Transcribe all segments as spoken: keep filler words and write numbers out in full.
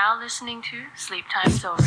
now listening to Sleep Time's Over.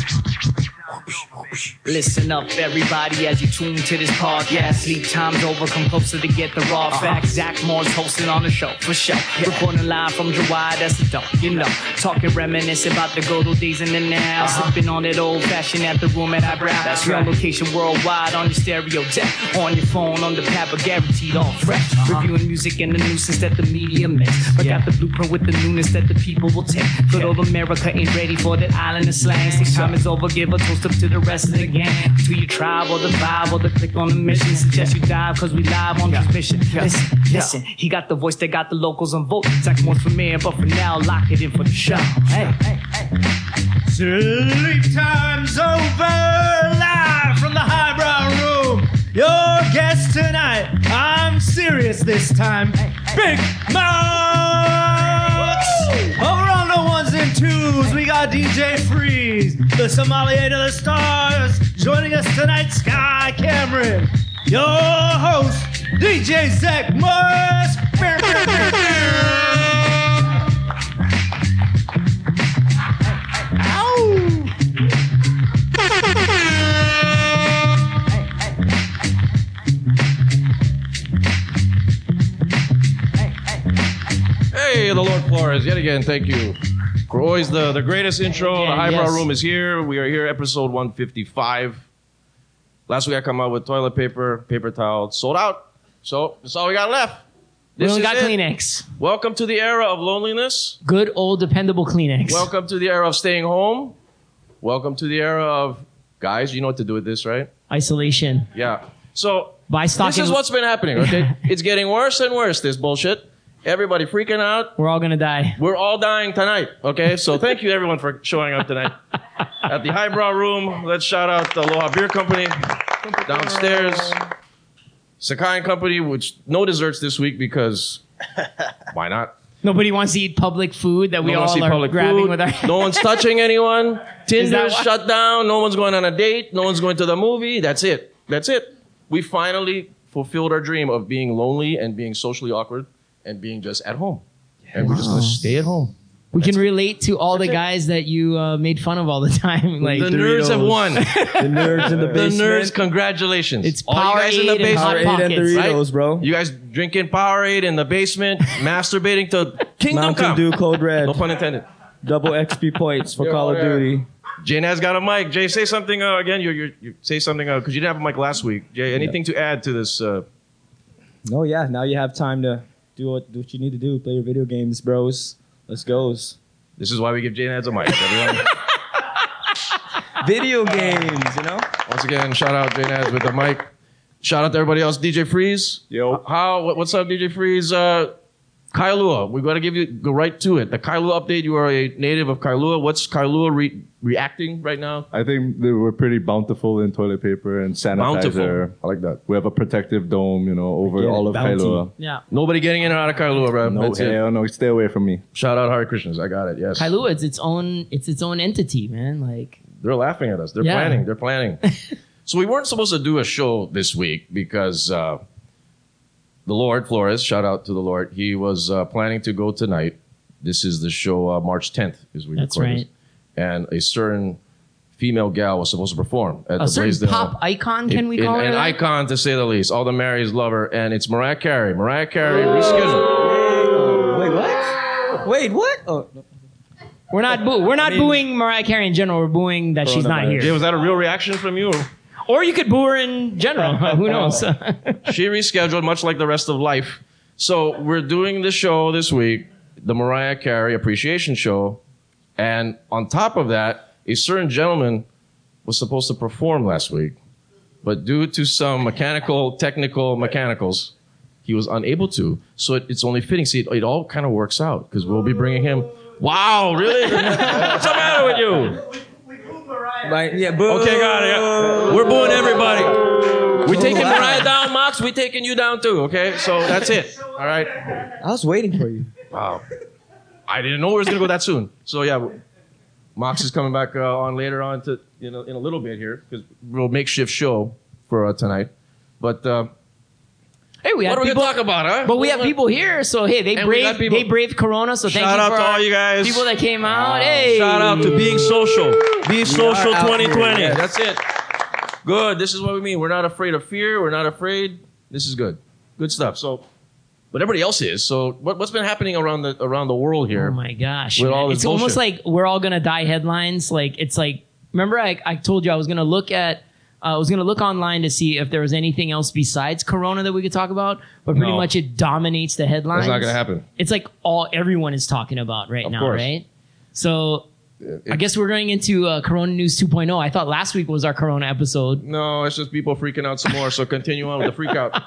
Listen up, everybody, as you tune to this podcast. Sleep Time's Over, come closer to get the raw uh-huh. facts. Zach Moore's hosting on the show, for sure. Yeah. Reporting live from July, that's the dope, you know. Talking reminisce about the good old days in the now. Uh-huh. Sipping on that old fashioned at the room at Eyebrow. That's right. On location worldwide, on your stereo deck. On your phone, on the pad, but guaranteed all fresh. Uh-huh. Reviewing music and the nuisance that the media makes. But yeah. got the blueprint with the newness that the people will take. Good yeah. old America ain't ready for that island of slang. Sleep Time is over, give a toast up to the rest of the gang. To your tribe or the vibe or the click on the mission. Suggest you dive cause we live on yeah. this mission. Yeah. Listen, yeah. listen, he got the voice that got the locals on vote. Zach Moore's for mayor, but for now, lock it in for the show. Hey, hey, hey. Sleep Time's Over, live from the highbrow room. Your guest tonight, I'm serious this time, hey, hey. Big Mouth. Over on the ones and twos, we got D J Freeze, the sommelier to the stars. Joining us tonight, Sky Cameron. Your host, D J Zach Morris. Hey, the Lord Flores, yet again, thank you. For always the, the greatest intro. Yeah, the highbrow yes. room is here. We are here, episode one fifty-five. Last week I come out with toilet paper, paper towel, sold out. So that's all we got left. This we only got it. Kleenex. Welcome to the era of loneliness. Good old dependable Kleenex. Welcome to the era of staying home. Welcome to the era of, guys, you know what to do with this, right? Isolation. Yeah. So By stocking... this is what's been happening, okay? It's getting worse and worse, this bullshit. Everybody freaking out. We're all going to die. We're all dying tonight, okay? So thank you, everyone, for showing up tonight. At the Highbrow Room, let's shout out the Aloha Beer Company downstairs. Sakai and Company, which no desserts this week because why not? Nobody wants to eat public food that we no all are grabbing food. with our... No one's touching anyone. Tinder's shut down. No one's going on a date. No one's going to the movie. That's it. That's it. We finally fulfilled our dream of being lonely and being socially awkward. And being just at home. Yes. And we're just going to stay at home. We That's can it. relate to all That's the guys it. that you uh, made fun of all the time. Like the nerds have won. The nerds in the basement. The nerds, congratulations. It's all you guys in the basement. Powerade and Doritos, right? bro. You guys drinking Powerade in the basement, masturbating to Kingdom Mountain Come. Dew Code Red. No pun intended. Double X P points for Call of Duty. Jay has got a mic. Jay, say something uh, again. You you you say something because uh, you didn't have a mic last week. Jay, anything yeah. to add to this? Uh... Oh yeah, now you have time to do what do what you need to do. Play your video games, bros. Let's go. This is why we give Jay Nads a mic, everyone. Video games, you know. Once again, shout out Jay Nads with the mic. Shout out to everybody else. D J Freeze. Yo. How? What's up, D J Freeze? Uh, Kailua. We're going to give you, go right to it. The Kailua update. You are a native of Kailua. What's Kailua re- reacting right now? I think they were pretty bountiful in toilet paper and sanitizer. Bountiful. I like that. We have a protective dome, you know, over Yeah, all of bounty. Kailua. Yeah. Nobody getting in or out of Kailua, bro. No, That's it. hell no. Stay away from me. Shout out Hare Krishnas. I got it. Yes. Kailua, it's its own, it's its own entity, man. Like They're laughing at us. They're Yeah. planning. They're planning. So we weren't supposed to do a show this week because uh, the Lord, Flores, shout out to the Lord, he was uh, planning to go tonight. This is the show uh, March tenth is we That's record right. this. And a certain female gal was supposed to perform at a the certain Blaisdell. pop icon, can we In- call in- her An that? icon, to say the least. All the Marys love her. And it's Mariah Carey. Mariah Carey rescheduled. Wait, what? Wait, what? Oh, no. We're not boo- we're not I mean- booing Mariah Carey in general. We're booing that she's not Jay, here. was that a real reaction from you? Or you could boo her in general. Who knows? She rescheduled, much like the rest of life. So we're doing the show this week, the Mariah Carey Appreciation Show. And on top of that, a certain gentleman was supposed to perform last week. But due to some mechanical, technical mechanicals, he was unable to. So it, it's only fitting. See, it, it all kind of works out because we'll be bringing him. Wow, really? What's the matter with you? Right, yeah, boo. Okay, got it. Yeah. We're booing everybody. We're taking Mariah down, Mox. We're taking you down too, okay? So that's it. All right? I was waiting for you. Wow. I didn't know it was going to go that soon. So yeah, Mox is coming back uh, on later on to, you know, in a little bit here because we'll makeshift show for uh, tonight. But uh, Hey, we What had are we people, gonna talk about, huh? but we have people here, so hey, they And we got braved people- they braved Corona. So thank Shout you out for to our all you guys. people that came out. Hey, Shout out to Being Social. Be Social out twenty twenty. here, That's it. Good. This is what we mean. We're not afraid of fear. We're not afraid. This is good. Good stuff. So, but everybody else is. So, what, what's been happening around the around the world here? Oh my gosh, With man. all this It's almost bullshit. like we're all gonna die headlines. Like it's like remember I, I told you I was gonna look at uh, I was gonna look online to see if there was anything else besides Corona that we could talk about, but pretty No. much it dominates the headlines. That's not gonna happen. It's like all everyone is talking about right Of now, course. right? So I guess we're going into uh, Corona News two point oh. I thought last week was our Corona episode. No, it's just people freaking out some more. So continue on with the freak out.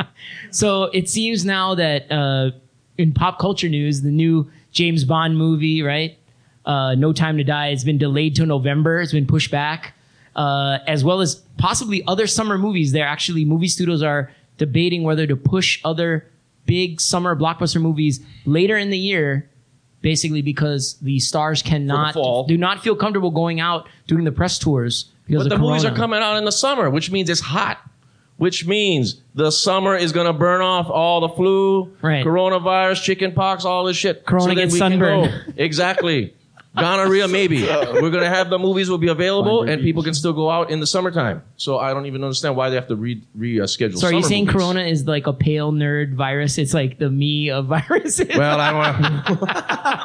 So it seems now that uh, in pop culture news, the new James Bond movie, right? Uh, No Time to Die, has been delayed to November. It's been pushed back, uh, as well as possibly other summer movies. They're actually movie studios are debating whether to push other big summer blockbuster movies later in the year, basically because the stars cannot fall. do not feel comfortable going out doing the press tours because But of the movies are Corona. coming out in the summer, which means it's hot. Which means the summer is gonna burn off all the flu, Right. coronavirus, chicken pox, all this shit. Corona that gets we can sunburned. go. Exactly. Gonorrhea, maybe. We're gonna have the movies will be available, and people can still go out in the summertime. So I don't even understand why they have to re reschedule. So are you summer saying movies. Corona is like a pale nerd virus? It's like the me of viruses. Well, I don't want.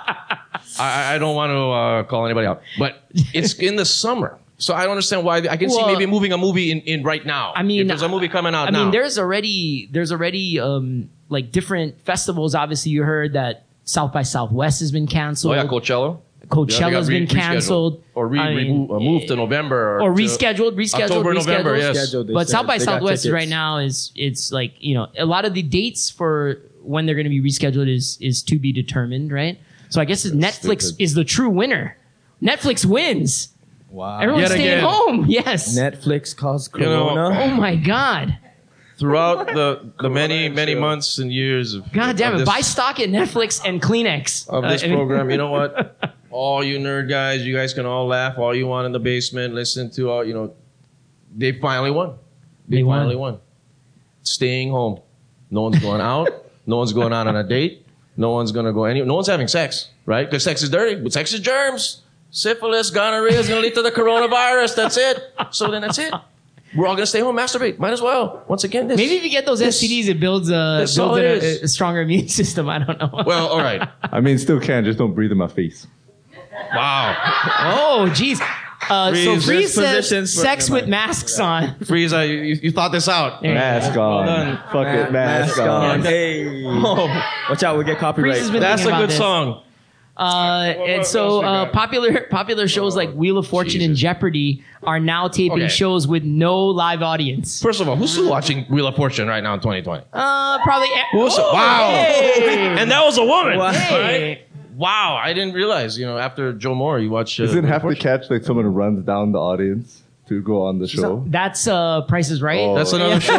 I, I don't want to uh, call anybody out, but it's in the summer, so I don't understand why. I can see Well, maybe moving a movie in, in right now. I mean, if there's a movie coming out I now. mean, there's already there's already um, like different festivals. Obviously, you heard that South by Southwest has been oh canceled. yeah, Coachella. Coachella's Yeah, they got re- been canceled, rescheduled. or re, I re- mean, uh, moved to November, or, or to rescheduled, rescheduled, October, rescheduled. November. Yes. Scheduled, they But said South by they got Southwest tickets. right now is it's like you know a lot of the dates for when they're going to be rescheduled is is to be determined, right? So I guess Netflix stupid. is the true winner. Netflix wins. Wow. Everyone's Yet staying again. home. Yes. Netflix caused You know, Corona. Oh my God. Throughout the the many and many chill. months and years of God damn of it. this, Buy stock in Netflix and Kleenex. of this Uh, I mean- program. You know what? All you nerd guys, you guys can all laugh all you want in the basement. Listen to all you know. They finally won. They, They won. finally won. Staying home. No one's going out. No one's going out on a date. No one's gonna go any. No one's having sex, right? Because sex is dirty. But sex is germs. Syphilis, gonorrhea is gonna lead to the coronavirus. That's it. So then that's it. We're all gonna stay home, masturbate. Might as well. Once again, this. Maybe if you get those S T Ds, it builds a, That's builds all an- it a, is. a stronger immune system. I don't know. Well, all right. I mean, still can, just don't breathe in my face. Wow. Oh, jeez. Uh, so Freeze. Freeze There's says positions for- sex never with masks on. Freeze, uh, you, you thought this out. There you go. Mask on. done. Fuck it, mask, on. Hey. Watch out, we get copyright. Freeze has been That's a thinking good about this. song. Uh, what and so else we uh, got? popular popular shows like Wheel of Fortune and Jesus. Jeopardy are now taping Okay. shows with no live audience. First of all, who's still watching Wheel of Fortune right now in twenty twenty? Uh, probably. Who's Oh, wow. hey. And that was a woman. Hey. Right? Wow, I didn't realize. You know, after Joe Moore, you watch. Uh, Does it Wheel of have to Fortune. catch like someone who runs down the audience to go on the show? That's uh, Price is Right. Oh. That's another show,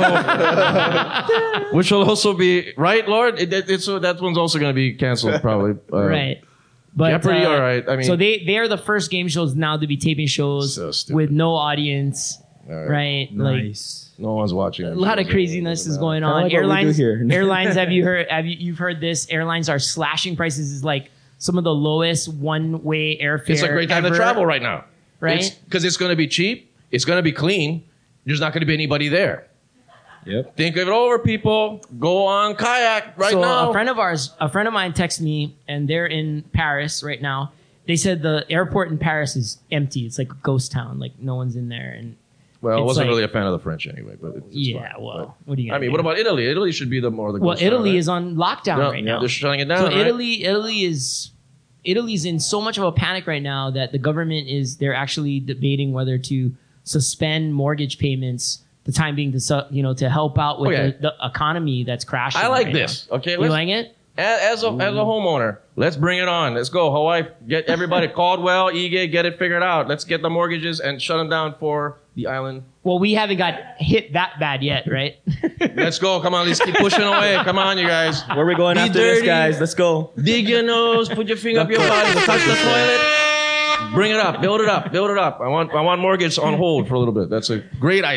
which will also be right, Lord. It, it, it's that one's also going to be canceled probably. Uh, Right. But, Jeopardy, uh, all right. I mean, so they they are the first game shows now to be taping shows So stupid. with no audience, all right. right? Like Nice. No one's watching. a lot of craziness is going Kinda on. like what we do Airlines, here. airlines. Have you heard? Have you you've heard this? Airlines are slashing prices. Is like some of the lowest one way airfare. It's a great time ever, to travel right now, right? Because it's, going to be cheap. It's going to be clean. There's not going to be anybody there. Yep. Think of it over, people. Go on kayak right so now. a friend of ours, a friend of mine, texted me, and they're in Paris right now. They said the airport in Paris is empty. It's like a ghost town. Like no one's in there. And well, I it's wasn't like- really a fan of the French anyway, but it's, it's yeah, fine. well, what are you? But, Gonna I mean, do? what about Italy? Italy should be the more the Well, ghost town, Italy right? is on lockdown No, right no, now. they're shutting it down. So right? Italy, Italy is Italy's in so much of a panic right now that the government is they're actually debating whether to suspend mortgage payments the time being to su- you know to help out with Okay. the, the economy that's crashing. I like right this. now. Okay, You let's- like it? As, as a as a homeowner, let's bring it on. Let's go, Hawaii. Get everybody Caldwell, Ige, get it figured out. Let's get the mortgages and shut them down for the island. Well, we haven't got hit that bad yet, right? Let's go. Come on, let's keep pushing away. Come on, you guys. Where we going Be after dirty. this, guys? Let's go. Dig your nose, put your finger up your body, touch the toilet. Bring it up, build it up, build it up. I want I want mortgage on hold for a little bit. That's a great idea.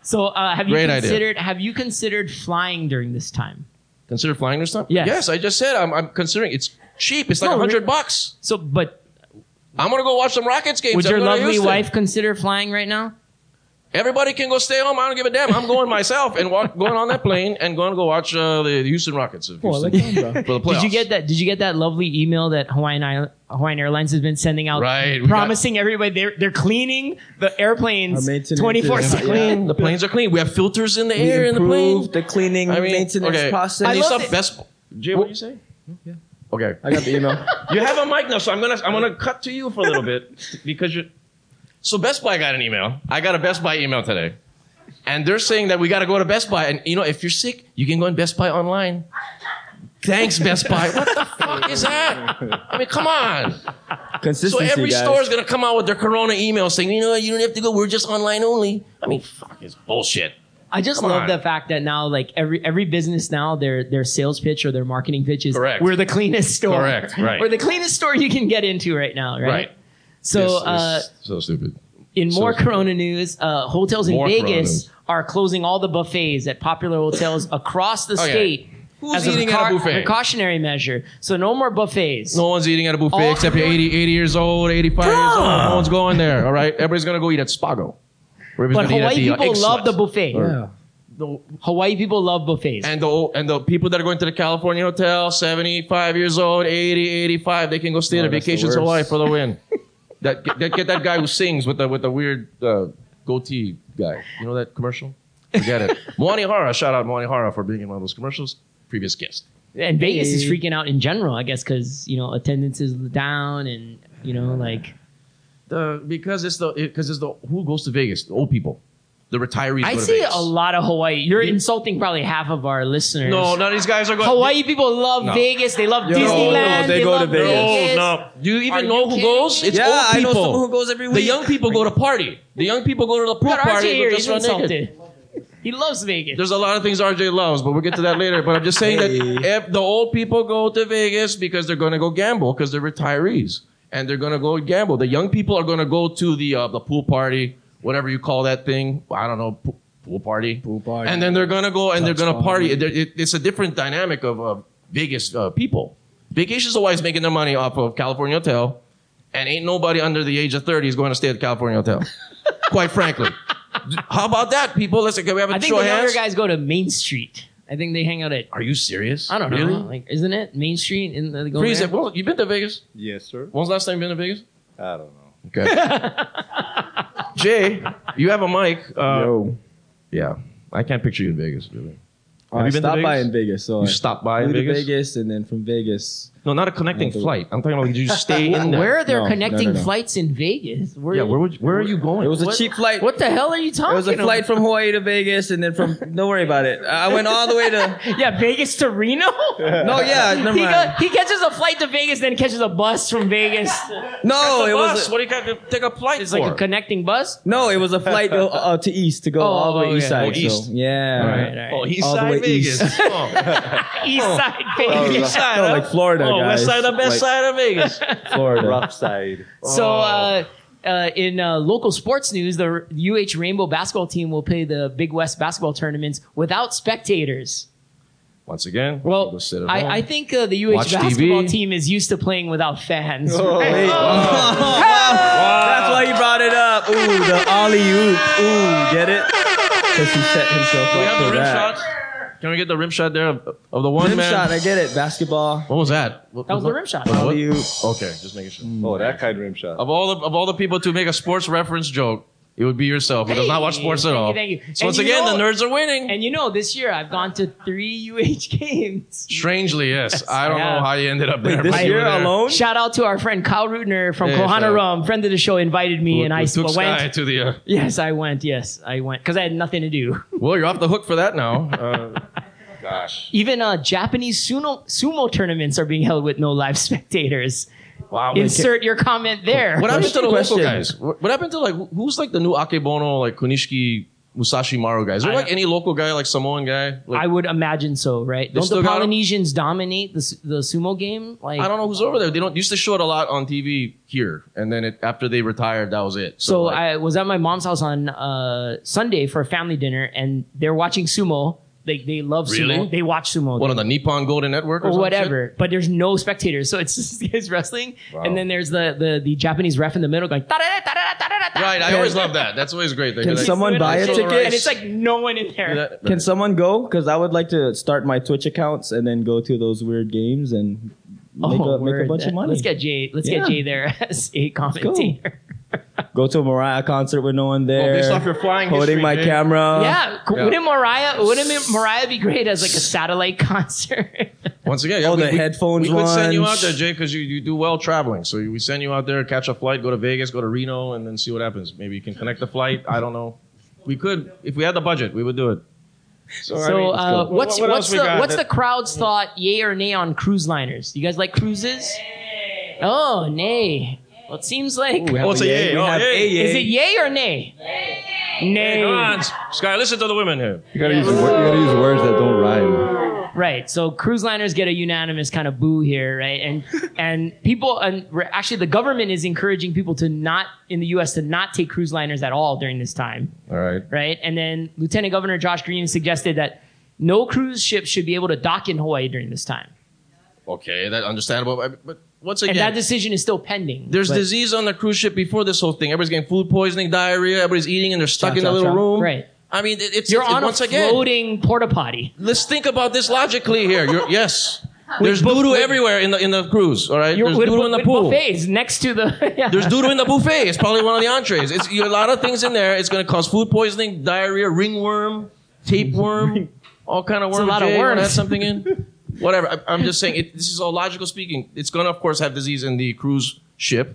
So uh, have you Great idea. considered have you considered flying during this time? Consider flying this time? Yes. Yes, I just said I'm, I'm considering. It's cheap. It's like a No, hundred re- bucks. So, but I'm gonna go watch some Rockets games. would I'm your going to lovely Houston. wife consider flying right now? Everybody can go stay home. I don't give a damn. I'm going myself and walk, going on that plane and going to go watch uh, the Houston Rockets of Oh, I Houston like that, bro. for the playoffs. Did you get that? Did you get that lovely email that Hawaiian Isle- Hawaiian Airlines has been sending out, Right, we promising everybody they're they're cleaning the airplanes Our maintenance twenty four is- seven. Clean. The planes are clean. We have filters in the We air in the plane. improved the cleaning I mean, maintenance okay. process. I need love some it. best. Jay, what do you say? Yeah. Okay. I got the email. You have a mic now, so I'm gonna I'm gonna cut to you for a little bit because you. So Best Buy got an email. I got a Best Buy email today, and they're saying that we got to go to Best Buy, and you know if you're sick, you can go on Best Buy online. Thanks, Best Buy. What the fuck is that? I mean, come on. So Consistency, every guys. store is gonna come out with their Corona email saying, you know what, you don't have to go. We're just online only. I mean, fuck, it's bullshit. I just Come love on. the fact that now, like every every business now, their their sales pitch or their marketing pitch is Correct. we're the cleanest store. Correct, right. We're the cleanest store you can get into right now, right? Right. So It's- uh, it's so stupid. in so more stupid. Corona news, uh, hotels in More Corona Vegas news. are closing all the buffets at popular hotels across the Okay. state. Who's as eating at a buffet? precautionary measure. So no more buffets. No one's eating at a buffet All- except you're eighty, eighty years old, eighty-five years old. No one's going there, all right? Everybody's going to go eat at Spago. Or everybody's But gonna eat at Hawaii the, uh, people Egg love Sweat. the buffet. Yeah. Hawaii people love buffets. And the and the people that are going to the California hotel, seventy-five years old, eighty, eighty-five, they can go stay at Oh, a that's the Vacations worst. Hawaii for the win. that, get, get that guy who sings with the with the weird uh, goatee guy. You know that commercial? Forget it. Moani Hara, shout out Moani Hara for being in one of those commercials. Previous guest. And Vegas is Hey. freaking out in general, I guess, because you know attendance is down, and you know like The because it's the because it's the who goes to Vegas? The old people, the retirees. I go to see Vegas. a lot of Hawaii. You're insulting probably half of our listeners. No, none of these guys are going. Hawaii people love No. Vegas. They love Yo, Disneyland. no, they go to love Vegas. No, do you even Are know you who kidding goes? me? It's Yeah, old I know people. someone who goes every The week. young people go to party. The young people go to the pool Got R party. J and here. go He's just run naked. insulted. He loves Vegas. There's a lot of things R J loves, but we'll get to that later. But I'm just saying Hey. that if the old people go to Vegas because they're going to go gamble because they're retirees and they're going to go gamble. The young people are going to go to the uh, the pool party, whatever you call that thing. I don't know, pool, pool party. Pool party. And then they're going to go and they're Touch going to party. party. It, it, it's a different dynamic of uh, Vegas uh, people. Vacations are always making their money off of California Hotel, and ain't nobody under the age of thirty is going to stay at the California Hotel. Quite frankly. How about that, people? Let's can we have a I think show the of younger hands? guys go to Main Street. I think they hang out at. Are you serious? I don't know. Really? Like, isn't it Main Street in the? They go Freeze there? it. Well, you been to Vegas? Yes, sir. When's the last time you been to Vegas? I don't know. Okay. Jay, you have a mic. Uh, Yo. Yeah. I can't picture you in Vegas, really. Oh, Have I you been to stopped by Vegas? in Vegas. So You I stopped by in flew to Vegas? Vegas, and then from Vegas. No, not a connecting No, the- flight. I'm talking about did you stay in there? Where are there No, no, connecting no, no. flights in Vegas? Where, Yeah, where, would you, where are you going? It was a What- cheap flight. What the hell are you talking It was a about? flight from Hawaii to Vegas, and then from. Don't worry about it. I went all the way to. Yeah, Vegas to Reno. No, yeah, never he, mind. got, he catches a flight to Vegas, then catches a bus from Vegas. No, That's a it was. bus. A, What do you got to take a flight It's for? like a connecting bus. no, it was a flight uh, uh, to east to go Oh, all the way oh, east yeah. side. Oh, east. So, yeah. All right, all right. Oh, East All the Side way Vegas. east. Oh. East side Vegas. East Side, No, huh? like Florida, Oh, guys. west side, the best Like side of Vegas. Florida. Rough side. So, Oh. uh, uh, in uh, local sports news, the U H Rainbow basketball team will play the Big West basketball tournaments without spectators. Once again, Well, go sit at home. I, I think uh, the U H Watch T V. basketball team is used to playing without fans. Oh, wait. That's why you brought it up. Ooh, the alley oop. Ooh, get it? Because he set himself Do we up have for the rim that. shots? Can we get the rim shot there of, of the one Rim man? shot, I get it. Basketball. What was that? What, That was the rim shot. What- Alley oop. Okay, just making sure. Oh, that kind of rim shot. Of all the of all the people to make a sports reference joke, it would be yourself, who does not watch Hey, sports at thank you, all. thank you. So once And you again, know- the nerds are winning. And you know, this year I've gone to three U H games. Strangely, yes. I don't Yeah. know how you ended up there. This but you year were there. alone? Shout out to our friend Kyle Rutner from Yeah, shout Kohana out. Rum, friend of the show, invited me, We- and we I took went. Sky to the. Uh, Yes, I went. Yes, I went because I had nothing to do. well, you're off the hook for that now. Uh, gosh. Even uh, Japanese sumo, sumo tournaments are being held with no live spectators. Wow. Insert your comment there. What happened to the Question. local guys? What what happened to like who- who's like the new Akebono, like Kunishiki Musashi Maru guy. Is there I like know. any local guy, like Samoan guy? Like, I would imagine so, right? Don't still the got 'em? Polynesians dominate the s- the sumo game? Like, I don't know who's over there. They don't used to show it a lot on T V here, and then it, after they retired, that was it. So like, I was at my mom's house on uh, Sunday for a family dinner, and they're watching sumo. They they love Really? sumo. They watch sumo. what on the Nippon Golden Network or, or some whatever. But there's no spectators, so it's just guys wrestling, Wow. and then there's the, the the Japanese ref in the middle going. "Ta-da-da, ta-da-da, ta-da-da, shit? ta-da." Right, I always love that. That's always great. They Can do that. someone buy a and, ticket? and it's like no one in there. That- Can someone go? Because I would like to start my Twitch accounts and then go to those weird games and make, Oh, a, make a word. bunch of money. Let's get Jay. Let's Yeah. get Jay there as a commentator. Go to a Mariah concert with no one there. Oh, based off your flying holding history, my Jay. camera. Yeah, c- Yeah. wouldn't Mariah? Wouldn't Mariah be great as like a satellite concert? Once again, yeah, Oh, we, the we- headphones We could send you ones. out there, Jay, because you, you do well traveling. So we send you out there, catch a flight, go to Vegas, go to Reno, and then see what happens. Maybe you can connect the flight. I don't know. We could, if we had the budget, we would do it. So, I So, mean, uh, what- what's what else what's we the got what's that- the crowd's thought, yay or nay, on cruise liners? You guys like cruises? Oh, nay. Well, it seems like. We have Oh, it's a yay. We Oh, have yay. a yay. Is it yay or nay? Nay. Come on, Sky, listen to the women here. You gotta use wor- you gotta use words that don't rhyme. Right. So cruise liners get a unanimous kind of boo here, right? And and people and re- actually the government is encouraging people to not in the U S to not take cruise liners at all during this time, All right. right? And then Lieutenant Governor Josh Green suggested that no cruise ship should be able to dock in Hawaii during this time. Okay, that's understandable. But- But once And again, that decision is still pending. there's but- disease on the cruise ship before this whole thing. Everybody's getting food poisoning, diarrhea. Everybody's eating, and they're stuck Cha, in a cha, little cha. room. Right. I mean, it, it's You're it, on once a again. floating porta potty. Let's think about this logically here. You're, yes, there's bu- doo doo with- everywhere in the in the cruise. All right, You're there's with, doo doo in the with pool. buffets next to the. Yeah. There's doo doo in the buffet. It's probably one of the entrees. It's you, a lot of things in there. It's going to cause food poisoning, diarrhea, ringworm, tapeworm, all kind of a worms. lot of Jay, you wanna worms. add something in? Whatever. I, I'm just saying. It, this is all logical speaking. It's going to, of course, have disease in the cruise ship.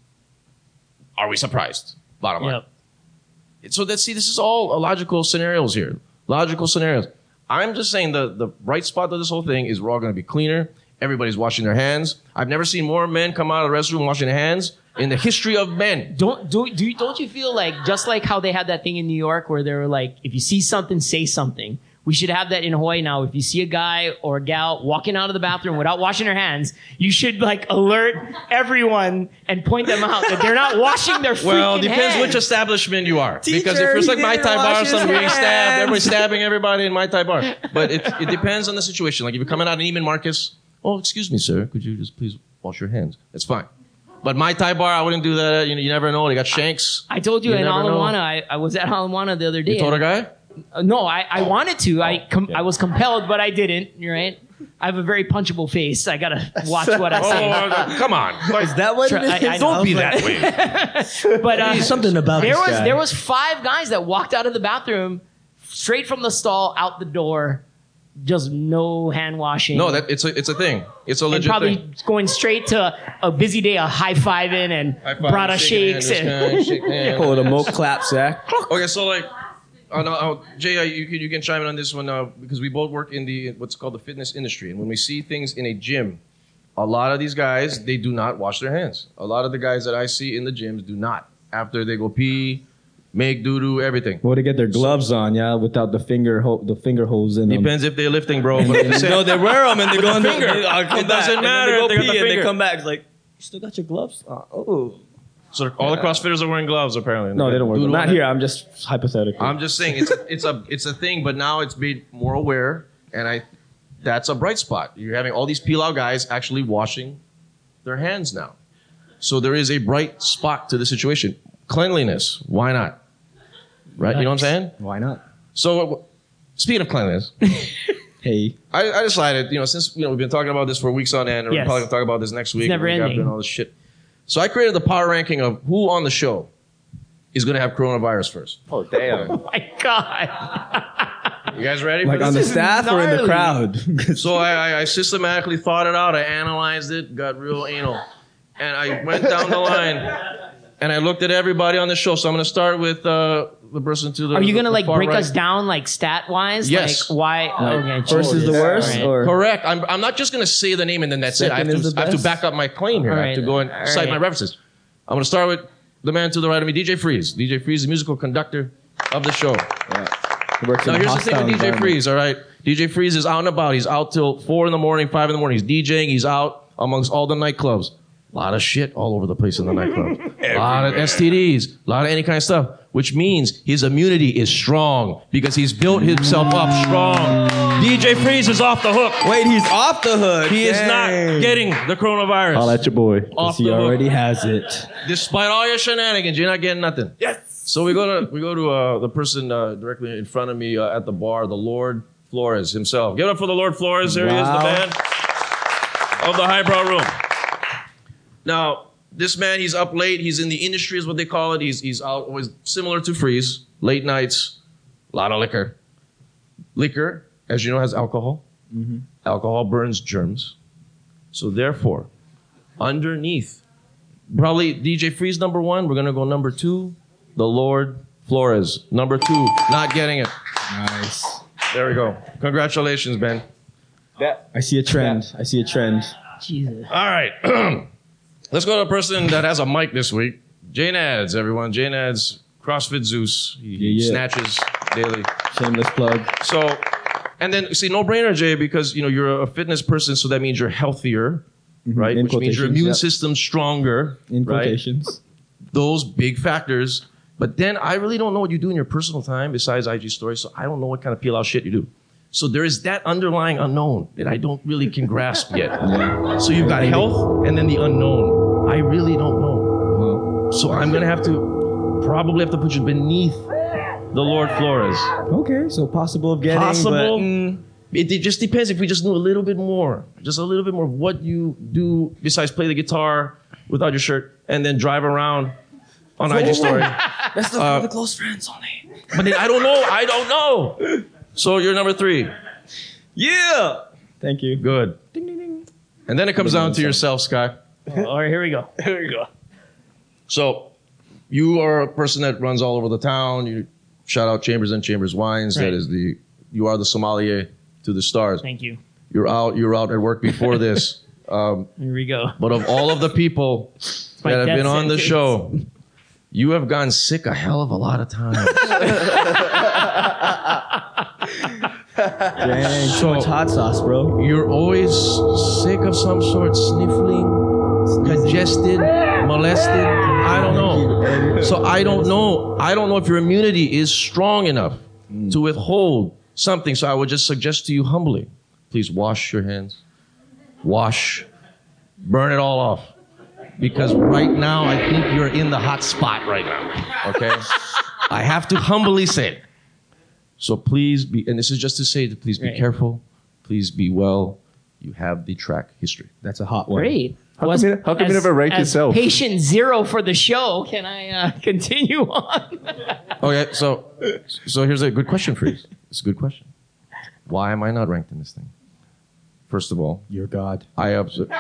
Are we surprised? Bottom line. Yep. So let's see. This is all logical scenarios here. Logical scenarios. I'm just saying the the bright spot of this whole thing is we're all going to be cleaner. Everybody's washing their hands. I've never seen more men come out of the restroom washing their hands in the history of men. Don't do, do you- don't you feel like just like how they had that thing in New York where they were like, if you see something, say something. We should have that in Hawaii now. If you see a guy or a gal walking out of the bathroom without washing their hands, you should like alert everyone and point them out that they're not washing their freaking Well, depends hands. which establishment you are. because Teacher, if it's he like Mai didn't Tai bar, wash his somebody being stabbed, hands. everybody's stabbing everybody in Mai Tai bar. But it, it depends on the situation. Like if you're coming out in Neiman Marcus, oh, excuse me, sir, could you just please wash your hands? It's fine. But Mai Tai bar, I wouldn't do that. You, you never know. They got shanks. I told you, You in never know. Ala Moana, I, I was at Ala Moana the other day. You told a and- guy? Uh, no, I, I wanted to. I com- I was compelled, but I didn't. You're right. I have a very punchable face. I gotta watch what I Oh, say. uh, come on. Is that what Try- it is? I- I know. Don't be I was that like, way. But uh, Something about there this was guy. there was five guys that walked out of the bathroom straight from the stall out the door, just no hand washing. No, that it's a it's a thing. It's a and legit probably thing. going straight to a busy day, a high fiving and High five, Brada shaking shakes. hand, And, this guy, shake hand. Oh, the mo clap sack. Okay, so like, oh, no, oh, Jay, uh, you can you can chime in on this one uh, because we both work in the what's called the fitness industry, and when we see things in a gym, a lot of these guys they do not wash their hands. A lot of the guys that I see in the gyms do not after they go pee, make doo doo, everything. Well, they get their gloves on, yeah, without the finger ho- the finger holes in them. Depends if they're lifting, bro. But I'm just saying- No, they wear them and they go in the finger. I'll come It back. doesn't And then matter They if go they got the pee and they finger. come back. It's like, you still got your gloves? Uh, oh. so all the CrossFitters are wearing gloves apparently. No, they don't wear Doo-doo them. Not on here. it. I'm just hypothetical. I'm just saying it's a, it's a it's a thing, but now it's made more aware, and I that's a bright spot. You're having all these Pilau guys actually washing their hands now, so there is a bright spot to the situation. Cleanliness, why not? Right? You know what I'm saying? Why not? So, speaking of cleanliness, Hey. I, I decided, you know, since you know we've been talking about this for weeks on end, and Yes. we're probably gonna talk about this next week. never and we're ending. doing all this shit. So I created the power ranking of who on the show is going to have coronavirus first. Oh, damn. oh my god! You guys ready? Like for on this? the staff or in the gnarly. crowd? So I, I, I systematically thought it out. I analyzed it, got real anal, and I went down the line and I looked at everybody on the show. So I'm going to start with uh, the person to the. Are you gonna the like far break right. us down like stat wise? Yes. Like why? okay. First is the Jesus. worst, All right. or Correct. I'm, I'm not just going to say the name and then that's it. I have, Second to, is the I have to best? back up my claim here. All I have to right. go and All cite right. my references. I'm going to start with the man to the right of me, D J Freeze. D J Freeze, the musical conductor, of the show. He works Now in a here's the thing hostile with D J environment. Freeze, all right? D J Freeze is out and about. He's out till four in the morning, five in the morning. He's DJing. He's out amongst all the nightclubs. A lot of shit all over the place in the nightclub. A lot of S T Ds, a lot of any kind of stuff, which means his immunity is strong because he's built himself up strong. D J Freeze is off the hook. Wait, he's off the hook. He is not Dang. getting the coronavirus. I'll at your boy. Off He the hook. already has it. Despite all your shenanigans, you're not getting nothing. Yes. So we go to we go to uh, the person uh, directly in front of me uh, at the bar, the Lord Flores himself. Give it up for the Lord Flores. There he is, the Wow. man of the highbrow room. Now, this man, he's up late. He's in the industry, is what they call it. He's he's out always similar to Freeze. Late nights, a lot of liquor. Liquor, as you know, has alcohol. Mm-hmm. Alcohol burns germs. So therefore, underneath, probably D J Freeze number one. We're gonna go number two, the Lord Flores. Number two, not getting it. Nice. There we go. Congratulations, Ben. I see a trend. I see a trend. Jesus. All right. Let's go to a person that has a mic this week. Jane Ads, everyone. Jane Ads, CrossFit Zeus. He Yeah, yeah. snatches daily. Shameless plug. So, and then see, no brainer, Jay, because you know you're a fitness person, so that means you're healthier, right? In Which means your quotations, immune yep. system's stronger, In right? quotations. Those big factors. But then I really don't know what you do in your personal time besides I G stories, so I don't know what kind of peel out shit you do. So there is that underlying unknown that I don't really can grasp yet. So you've got health and then the unknown. I really don't know. So I'm gonna have to probably have to put you beneath the Lord Flores. Okay, so possible of getting. Possible. But, mm, It, it just depends if we just knew a little bit more, just a little bit more of what you do besides play the guitar without your shirt and then drive around on I G story. that's the, Uh, the close friends only. But then I don't know. I don't know. So you're number three. Yeah. Thank you. Good. Ding, ding, ding. And then it comes down to yourself, Sky. All right, here we go. Here we go. So you are a person that runs all over the town. You shout out Chambers and Chambers Wines. Right. That is the, you are the sommelier to the stars. Thank you. You're out, you're out at work before this. Um, Here we go. but of all of the people my that have death been on the sentence. show, you have gotten sick a hell of a lot of times. Dang, so So- much hot sauce, bro. You're always sick of some sort, sniffling, congested, molested. I don't know. So I don't know. I don't know if your immunity is strong enough to withhold something. So I would just suggest to you humbly, please wash your hands. Wash. Burn it all off. Because right now, I think you're in the hot spot right now. Okay? I have to humbly say it. So please be, and this is just to say, that please be Right. careful. Please be well. You have the track history. That's a hot one. Great. How come you- how come you never rank as yourself? Patient zero for the show. Can I uh, continue on? Okay, so so here's a good question for you. It's a good question. Why am I not ranked in this thing? First of all, You're God. I observe.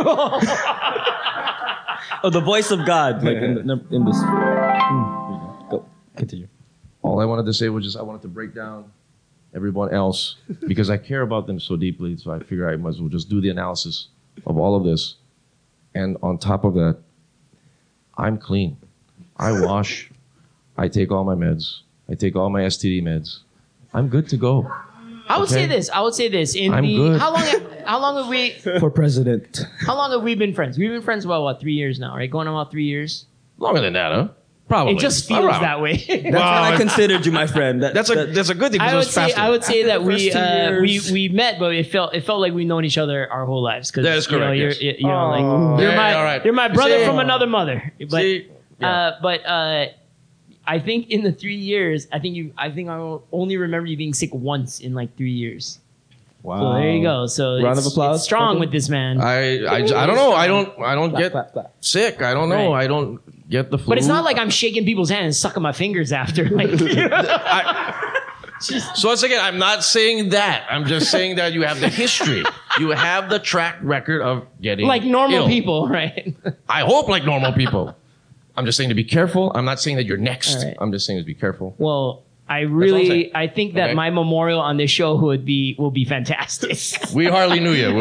Oh, the voice of God. Like in, the, in this. Mm, go. Continue. All I wanted to say was just I wanted to break down everyone else because I care about them so deeply. So I figure I might as well just do the analysis of all of this. And on top of that, I'm clean. I wash. I take all my meds. I take all my S T D meds. I'm good to go. I would say Okay. this. I would say this. In I'm the good. how long? How long have we? For president. How long have we been friends? We've been friends about what? Three years now, right? Going on about three years. Longer than that, huh? Probably. It just feels Around. that way. That's when I considered you my friend. That, That's a that- that's a good thing. because I it would was say faster. I would say that we First two uh, we years. we met, but it felt it felt like we've known each other our whole lives. Because That is you know, correct, you're, yes. you you know, like you're Yeah, my all right. you're my brother See? from another mother. But See? Yeah. uh, but uh, I think in the three years, I think you I think I only remember you being sick once in like three years. wow. So there you go. So Round it's, of applause. it's strong Okay. with this man. I, I, I don't know. I don't I don't Clap, get clap, clap. sick. I don't know. Right. I don't get the flu. But it's not like I'm shaking people's hands and sucking my fingers after. Like, you know? So once again, I'm not saying that. I'm just saying that you have the history. You have the track record of getting like normal ill. people, right? I hope like normal people. I'm just saying to be careful. I'm not saying that you're next. All right. I'm just saying to be careful. Well, I all I'm really, saying. I think that Okay. my memorial on this show would be will be fantastic. We hardly knew you.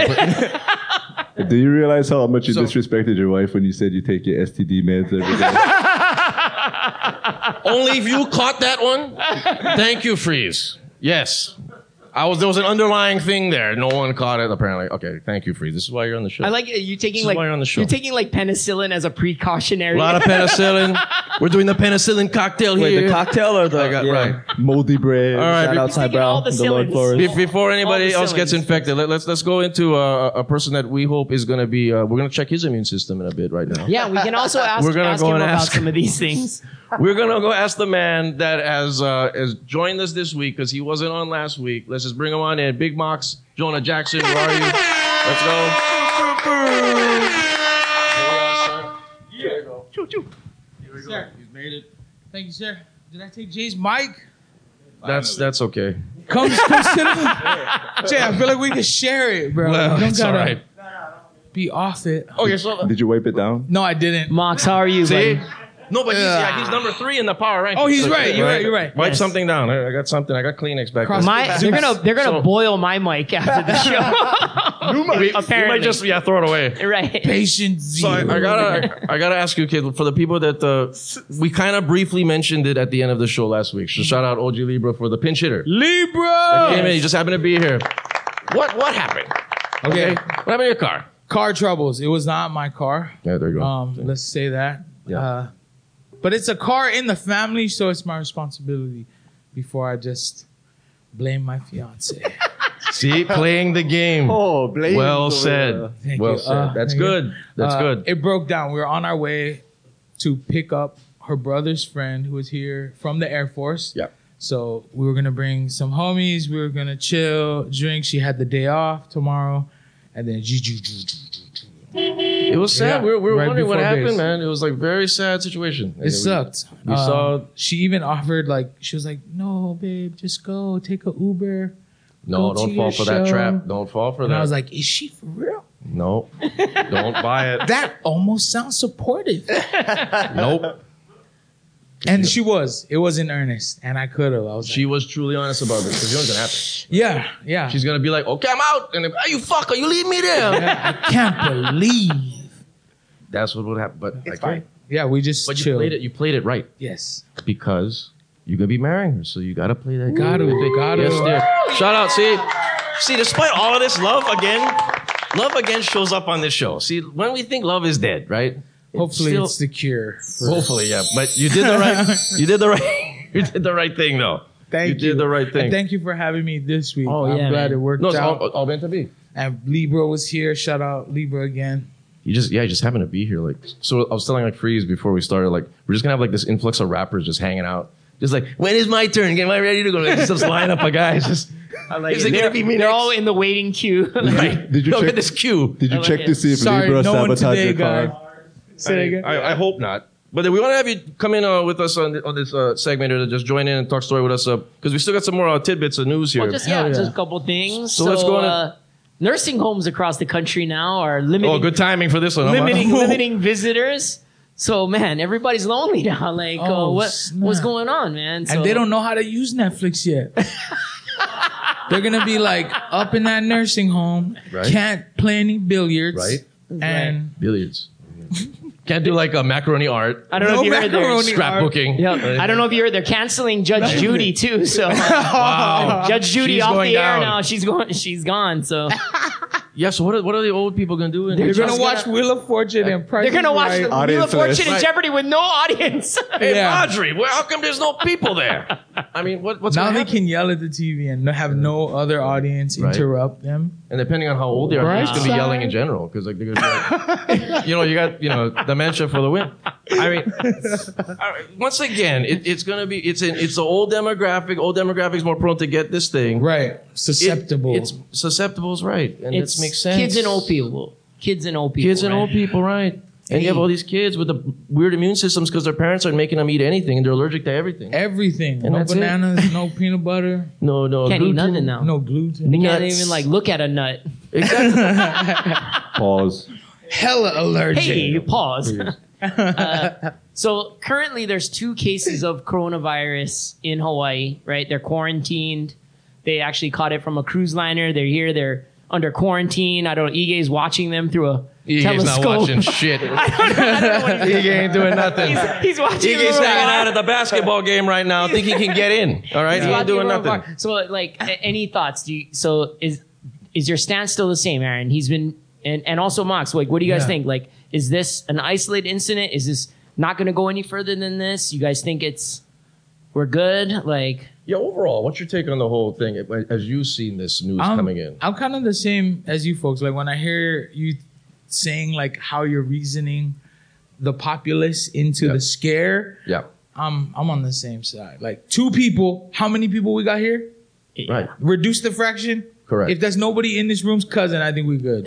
Do you realize how much you So- disrespected your wife when you said you take your S T D meds every day? Only if you caught that one. Thank you, Freeze. Yes. I was there was an underlying thing there. No one caught it apparently. Okay, thank you, Freeze. This is why you're on the show. I like it. You taking This is like why you're on the show. you're taking like penicillin as a precautionary. A lot of penicillin. We're doing the penicillin cocktail Wait, here. the cocktail or the I got- yeah. right. Moldy bread. All right, Shout be- out Ty taking all Brown, the the Lord cylinders. Flores. Be- Before anybody All the else gets cylinders. infected, let, let's let's go into uh, a person that we hope is going to be. Uh, we're going to check his immune system in a bit right now. Yeah, we can also ask, We're gonna ask go him and about ask- some of these things. We're gonna go ask the man that has uh, has joined us this week because he wasn't on last week. Let's just bring him on in. Big Mox, Jonah Jackson, where are you? Let's go. Sir. He's made it. Thank you, sir. Did I take Jay's mic? That's that's okay. Come, come sit up. Jay, I feel like we can share it, bro. Well, You don't it's all gotta right. be off it. Okay, so Did you wipe it down? No, I didn't. Mox, how are you? see, buddy? no, but he's, yeah, he's number three in the power ranking. Oh, he's right, you're right, you're right. Wipe Yes. something down. I I got something. I got Kleenex back Cross- there. My, they're gonna they're gonna So- boil my mic after the show. We, we Apparently. might just yeah throw it away. right. Patient So I, zero. I gotta, I gotta ask you, kid, for the people that uh, we kind of briefly mentioned it at the end of the show last week. So shout out O G Libra for the pinch hitter. Libra. Came in, he just happened to be here. What, what happened? Okay. What happened to your car? Car troubles. It was not my car. Yeah, there you go. Um, let's say that. Yeah. Uh, but it's a car in the family, so it's my responsibility before I just blame my fiance. See, playing the game. Oh, blame. Well said. Thank well you. said. Uh, That's thank you. good. That's Uh, good. It broke down. We were on our way to pick up her brother's friend who was here from the Air Force. Yeah. So we were gonna bring some homies. We were gonna chill, drink. She had the day off tomorrow, and then It was sad. Yeah, we were, we were right wondering what before happened, base. man. It was like very sad situation. And it sucked. We Um, saw. She even offered like she was like, "No, babe, just go take a Uber." No, go don't to fall your for that show." trap. Don't fall for And that. I was like, "Is she for real?" no, don't buy it. That almost sounds supportive. Nope. And she was. It was in earnest, and I could have. I was She like, was truly honest about this because you know what's gonna happen. "Yeah, yeah." She's gonna be like, "Okay, I'm out," and then, "Are you fucker? You leave me there." I can't believe. That's what would happen. But It's okay. fine. Yeah, we just But you chilled. played it. You played it right Yes. because you're gonna be marrying her, so you gotta play that. Gotta, game. gotta. Yes, dear. Shout out. See, see. Despite all of this, love again, love again shows up on this show. See, when we think love is dead, right? Hopefully, still- it's the cure. for- Hopefully, yeah. But you did the right. You did the right. You did the right thing, though. Thank you you. did the right And thing. thank you for having me this week. Oh, I'm yeah, glad man. it worked no, it's out. all, all meant to be. And Libra was here. Shout out Libra again. You just, yeah, you just happen to be here. Like, so I was telling like Freeze before we started, like, we're just gonna have like this influx of rappers just hanging out. Just like, when is my turn? Am I ready to go? Like, just this lineup of guys. Just, I like is it. it They're, gonna be me they're next? all in the waiting queue. Right. Did you Look check- at this queue. Did you I like check it. to see if Sorry, Libra no one sabotaged today, your car? guys. Say it again. I, I hope not. But we want to have you come in uh, with us on, the, on this uh, segment here to just join in and talk story with us because we still got some more uh, tidbits of news here. Well, just yeah, Hell yeah. just a couple things. So So, let's go on uh, nursing homes across the country now are limiting oh, good timing for this one. huh, limiting Mark? limiting visitors. So man, everybody's lonely now. Like, uh, Oh, what snap. what's going on, man? So, And they don't know how to use Netflix yet. They're gonna be like up in that nursing home, Right. can't play any billiards, Right. And Billiards. Can't do like a macaroni art. I don't know No if you heard their macaroni Scrapbooking. Yeah, I don't know if you heard they're canceling Judge Judy too. So Wow. Judge Judy She's off going the air down. now. She's going. She's gone. So Yeah, so what are, what are the old people going to do? in- They're you're gonna just watch gonna- Wheel of Fortune and Price they're gonna is watch Right. the Wheel of Audience Fortune list. in Right. Jeopardy with no audience. Hey, Yeah. Audrey, well, how come there's no people there? I mean, what, what's Now going to they happen? can yell at the T V and have no other audience Right. interrupt them. And depending on how old they are, they're just going to be Right. yelling in general because like, they're going to be like, you know, you got, you know, dementia for the win. I mean, all right, once again, it, it's going to be, it's an, it's the old demographic. Old demographic is more prone to get this thing. Right. It- Susceptible. it's susceptible is right. And It's it makes sense. kids and old people. Kids and old people. Kids and right? old people, right. And you have all these kids with the weird immune systems because their parents aren't making them eat anything and they're allergic to everything. Everything. And no that's it. bananas, no peanut butter, No, no. Can't eat gluten. nothing now. no gluten. They can't nuts. even like look at a nut. Pause. Hella allergic. Hey, pause. Uh, so currently, there's two cases of coronavirus in Hawaii. Right, they're quarantined. They actually caught it from a cruise liner. They're here. They're under quarantine. I don't know. Ige's watching them through a Ige's telescope. not watching shit. I don't know, I don't know what he's Ige ain't doing nothing. He's, he's watching. Ige's them hanging around. out at the basketball game right now. Think he can get in. All right, He's he ain't watching doing them nothing. around. So, like, a- any thoughts? Do you, so is is your stance still the same, Aaron? He's been and and also Mox. Like, what do you guys Yeah. think? Like, is this an isolated incident? Is this not going to go any further than this? You guys think it's we're good? Like, Yeah, overall, what's your take on the whole thing as you've seen this news I'm, coming in? I'm kind of the same as you folks. Like when I hear you saying like how you're reasoning the populace into Yeah. the scare, Yeah, I'm I'm on the same side. Like two people, how many people we got here? right. Reduce the fraction. Correct. If there's nobody in this room's cousin, I think we're good.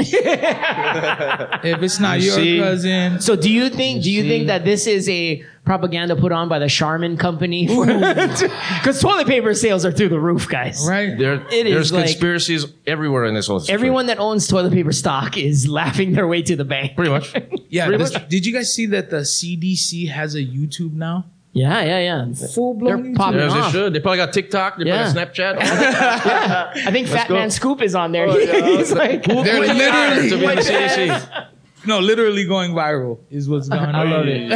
If it's not You your see? cousin, so do you think? Do you see? think that this is a propaganda put on by the Charmin company? Because toilet paper sales are through the roof, guys. right? There, It is there's like- conspiracies everywhere in this whole situation. Everyone that owns toilet paper stock is laughing their way to the bank. Pretty much. Yeah. Pretty this- much. did you guys see that the C D C has a YouTube now? Yeah, yeah, yeah. Full They're blown popping Yes, they off. should. They probably got TikTok. They Yeah. probably got Snapchat. I think Fat go. Man Scoop is on there. He's like, Who- They're who do you hire literally- to be in the C D C. No, literally going viral is what's going on. I love it.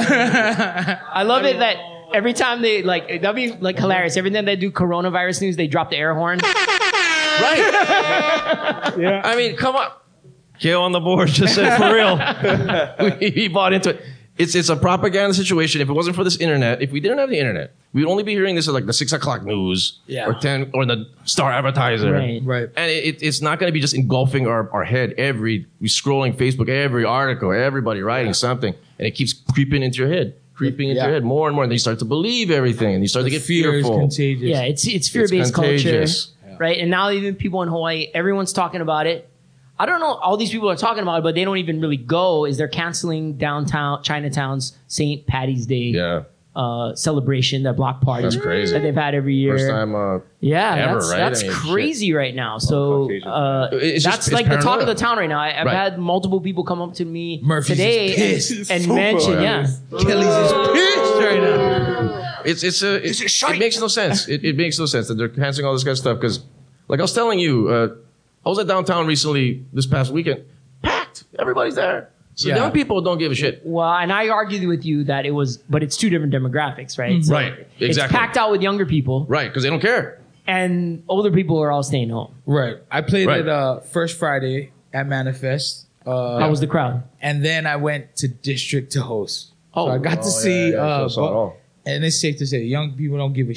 I love it that every time they like that'd be like hilarious. Every time they do coronavirus news, they drop the air horn. Right. Yeah. I mean, come on. Kale on the board just said for real. He bought into it. It's it's a propaganda situation. If it wasn't for this internet, if we didn't have the internet, we'd only be hearing this at like the six o'clock news Yeah. or ten or the Star Advertiser. Right. Right. And it, it's not going to be just engulfing our, our head. Every we scrolling Facebook, every article, everybody writing something, and it keeps creeping into your head, creeping into Yeah. your head more and more. And then you start to believe everything, and you start to get Fear is fearful. contagious. Yeah, it's it's fear based culture, contagious. right? And now even people in Hawaii, everyone's talking about it. I don't know. All these people are talking about it, but they don't even really go. Is they're canceling downtown Chinatown's Saint Patty's Day Yeah, uh, celebration, that block party That's crazy. that they've had every year. first time. Uh, Yeah, ever, that's, right? that's I mean, crazy right now. So Caucasian. uh, It's that's just- it's like the talk paranoia. of the town right now. I, I've Right. had multiple people come up to me Murphy's today is and, pissed. and Super. mention, yeah, Kelly's is pissed right now. It's it's a it, it makes no sense. It, it makes no sense that they're canceling all this kind of stuff because, like I was telling you, uh, I was at downtown recently this past weekend, packed. Everybody's there. So Yeah. young people don't give a shit. well, and I argued with you that it was, but it's two different demographics, right? So Right, It's exactly. packed out with younger people, Right, because they don't care. and older people are all staying home. Right. I played Right. it uh, first Friday at Manifest. Uh, How was the crowd? and then I went to District to host. Oh. so I got to Oh, see, yeah, yeah, uh, so saw it all. and it's safe to say, young people don't give a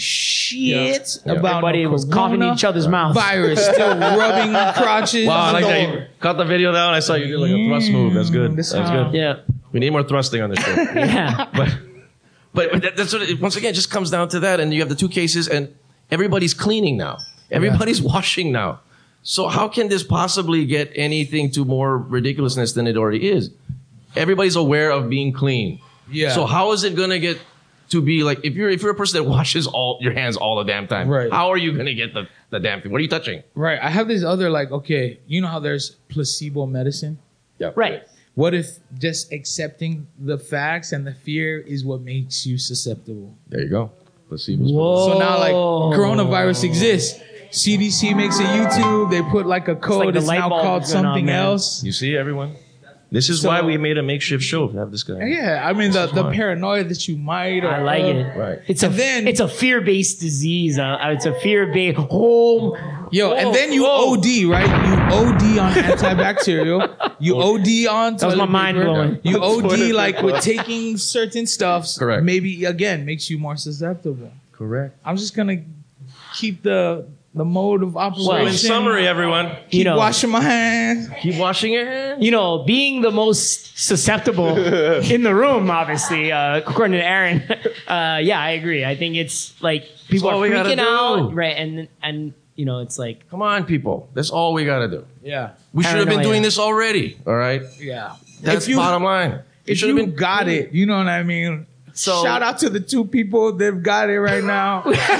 shit Yeah. about Everybody no was coughing in corona each other's mouths. virus, still rubbing crotches. Wow, I like that. You cut the video down. I saw you did like a thrust move. That's good. Mm, That's this how- good. Yeah, We need more thrusting on this show. yeah. but but that, that's what it, once again it just comes down to that. And you have the two cases, and everybody's cleaning now. Everybody's washing now. So how can this possibly get anything to more ridiculousness than it already is? Everybody's aware of being clean. Yeah. So how is it gonna get to be like if you're if you're a person that washes all your hands all the damn time? Right. How are you gonna get the, the damn thing? What are you touching? Right. I have this other like, okay, you know how there's placebo medicine? Yeah. Right. What if just accepting the facts and the fear is what makes you susceptible? There you go. Placebo's Whoa. So now, like, coronavirus exists. C D C makes a YouTube. They put like a code. like the It's, light now bulb called going on, something man. else. You see, everyone. This is So- why we made a makeshift show to have this guy. Yeah, I mean the, the Smart. paranoia that you might. Or, I like it. Right. It's a And then- it's a fear based disease. Uh, it's a fear based home. Yo, Whoa, and then you whoa. O D, right? You O D on antibacterial. You O D on. That was my toilet mind paper. blowing. You O D like with taking certain stuffs. Correct. Maybe again makes you more susceptible. Correct. I'm just gonna keep the the mode of operation. So in summary, everyone, keep You know. washing my hands. keep washing your hands. You know, being the most susceptible in the room, obviously, uh, according to Aaron. Uh, yeah, I agree. I think it's like people all are we gotta freaking do. out, right? And and you know, it's like Come on, people. That's all we got to do. Yeah, We should have been Paranoia. doing this already. All right. yeah. That's if you, bottom line. if should you have been got it, you know what I mean. So- shout out to the two people that've got it right now.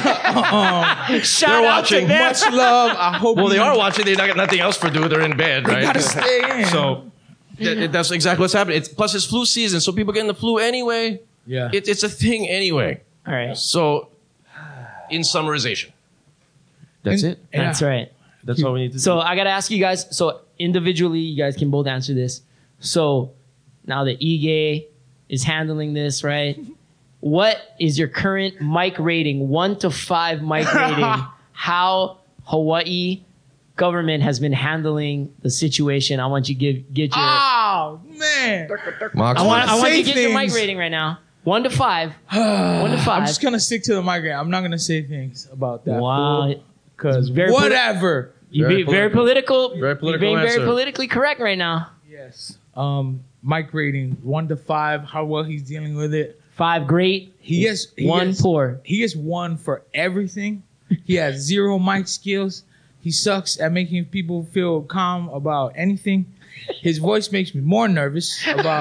shout They're out watching. to them. Much love. I hope. Well, they you- are watching. They got nothing else to do. They're in bed, right? Gotta stay in. So that, that's exactly what's happening. It's, plus, it's flu season, so people getting the flu anyway. yeah. It, it's a thing anyway. All right, So, in summarization, that's And- it. and that's I- right. That's all we need to So do. I gotta ask you guys. So individually, you guys can both answer this. So now that Ige is handling this, right? What is your current mic rating? One to five mic rating. How Hawaii government has been handling the situation? I want you to give get your. Oh man! Mox, I want I want say you to get your mic things. rating right now. One to five. One to five. I'm just gonna stick to the migraine. I'm not gonna say things about that. Wow. Because Very poli- whatever. You Very be very political. Very political You're being very answer. politically correct right now. Yes. Um, mic rating one to five. How well he's dealing with it. Five great. He gets he one gets, poor. He gets one for everything. He has zero mic skills. He sucks at making people feel calm about anything. His voice makes me more nervous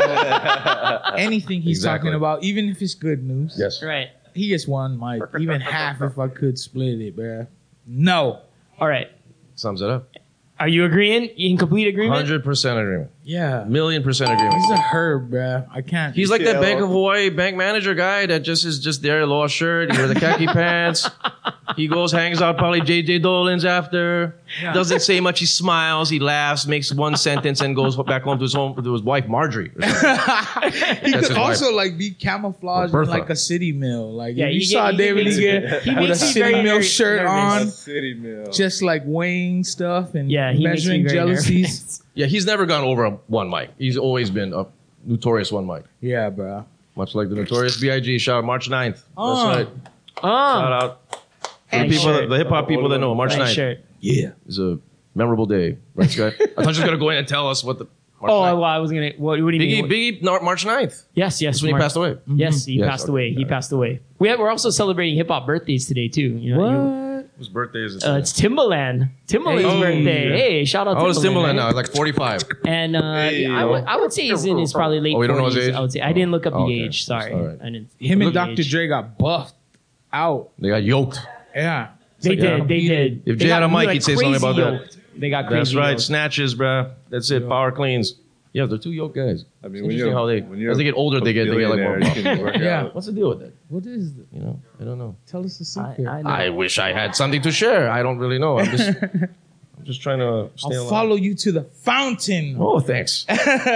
about anything he's Exactly. talking about, even if it's good news. Yes. Right. He gets one mic, even half if I could split it, bruh. No. All right. Sums it up. Are you agreeing? In complete agreement? Hundred percent agreement. Yeah. Million percent agreement. He's a herb, bruh. I can't. He's like that Yeah. Bank of Hawaii bank manager guy that just is just there, lost shirt, he wears the khaki pants. He goes, hangs out probably J J Dolan's after. Doesn't say much. He smiles, he laughs, makes one sentence, and goes back home to his home to his wife Marjorie. He That's could his also like be camouflaged Or in Bertha. like a city mill. Like Yeah, if you he saw get- he David makes- Egan he with a makes me city very, mill very shirt nervous. on, City Mill. just like weighing stuff and Yeah, he makes me measuring very jealousies. nervous. Yeah, he's never gone over a one mic. He's always been a notorious one mic. Yeah, bro. Much like the notorious B I G. Shout out March ninth. Oh. That's right. Oh, Shout out. For the Nice people, shirt. the hip hop people that know, March nice ninth shirt. Yeah. is a memorable day. Right, Sky? I thought you was going to go in and tell us what the March Oh, ninth. well, I was gonna. What, what do you Biggie, mean? Biggie, no, March ninth. Yes, yes. That's when he Mark- passed away. Yes, he Yes, passed okay. away. He Yeah. passed away. We have, we're also celebrating hip hop birthdays today too. You know, you- Whose birthday is it? uh, it's Timbaland. Timbaland's Hey. birthday. Hey, shout out. How old is Timbaland right? now? He's like forty-five. And uh, I would I would say he's in his probably late Oh, we don't know his forties. age? I would say I didn't look up Oh, the okay. age. Sorry, All right. I didn't. Him look and up the Doctor age. Dre got buffed out. They got yoked. Yeah. They like, did. uh, They did. If They Jay got had a mic, like he'd say something crazy about that. yoked. They got crazy. That's right. yoked. Snatches, bruh. That's it. Power cleans. Yeah, they're two yoked guys. I mean, It's when interesting you're, how they, when you're as they get older, a they get, they get like more. billionaire, you can work Yeah. out. What's the deal with that? What is the, You know, I don't know. tell us the I, secret? I know. I wish I had something to share. I don't really know. I'm just, I'm just trying to stay I'll alive. follow you to the fountain. Oh, thanks.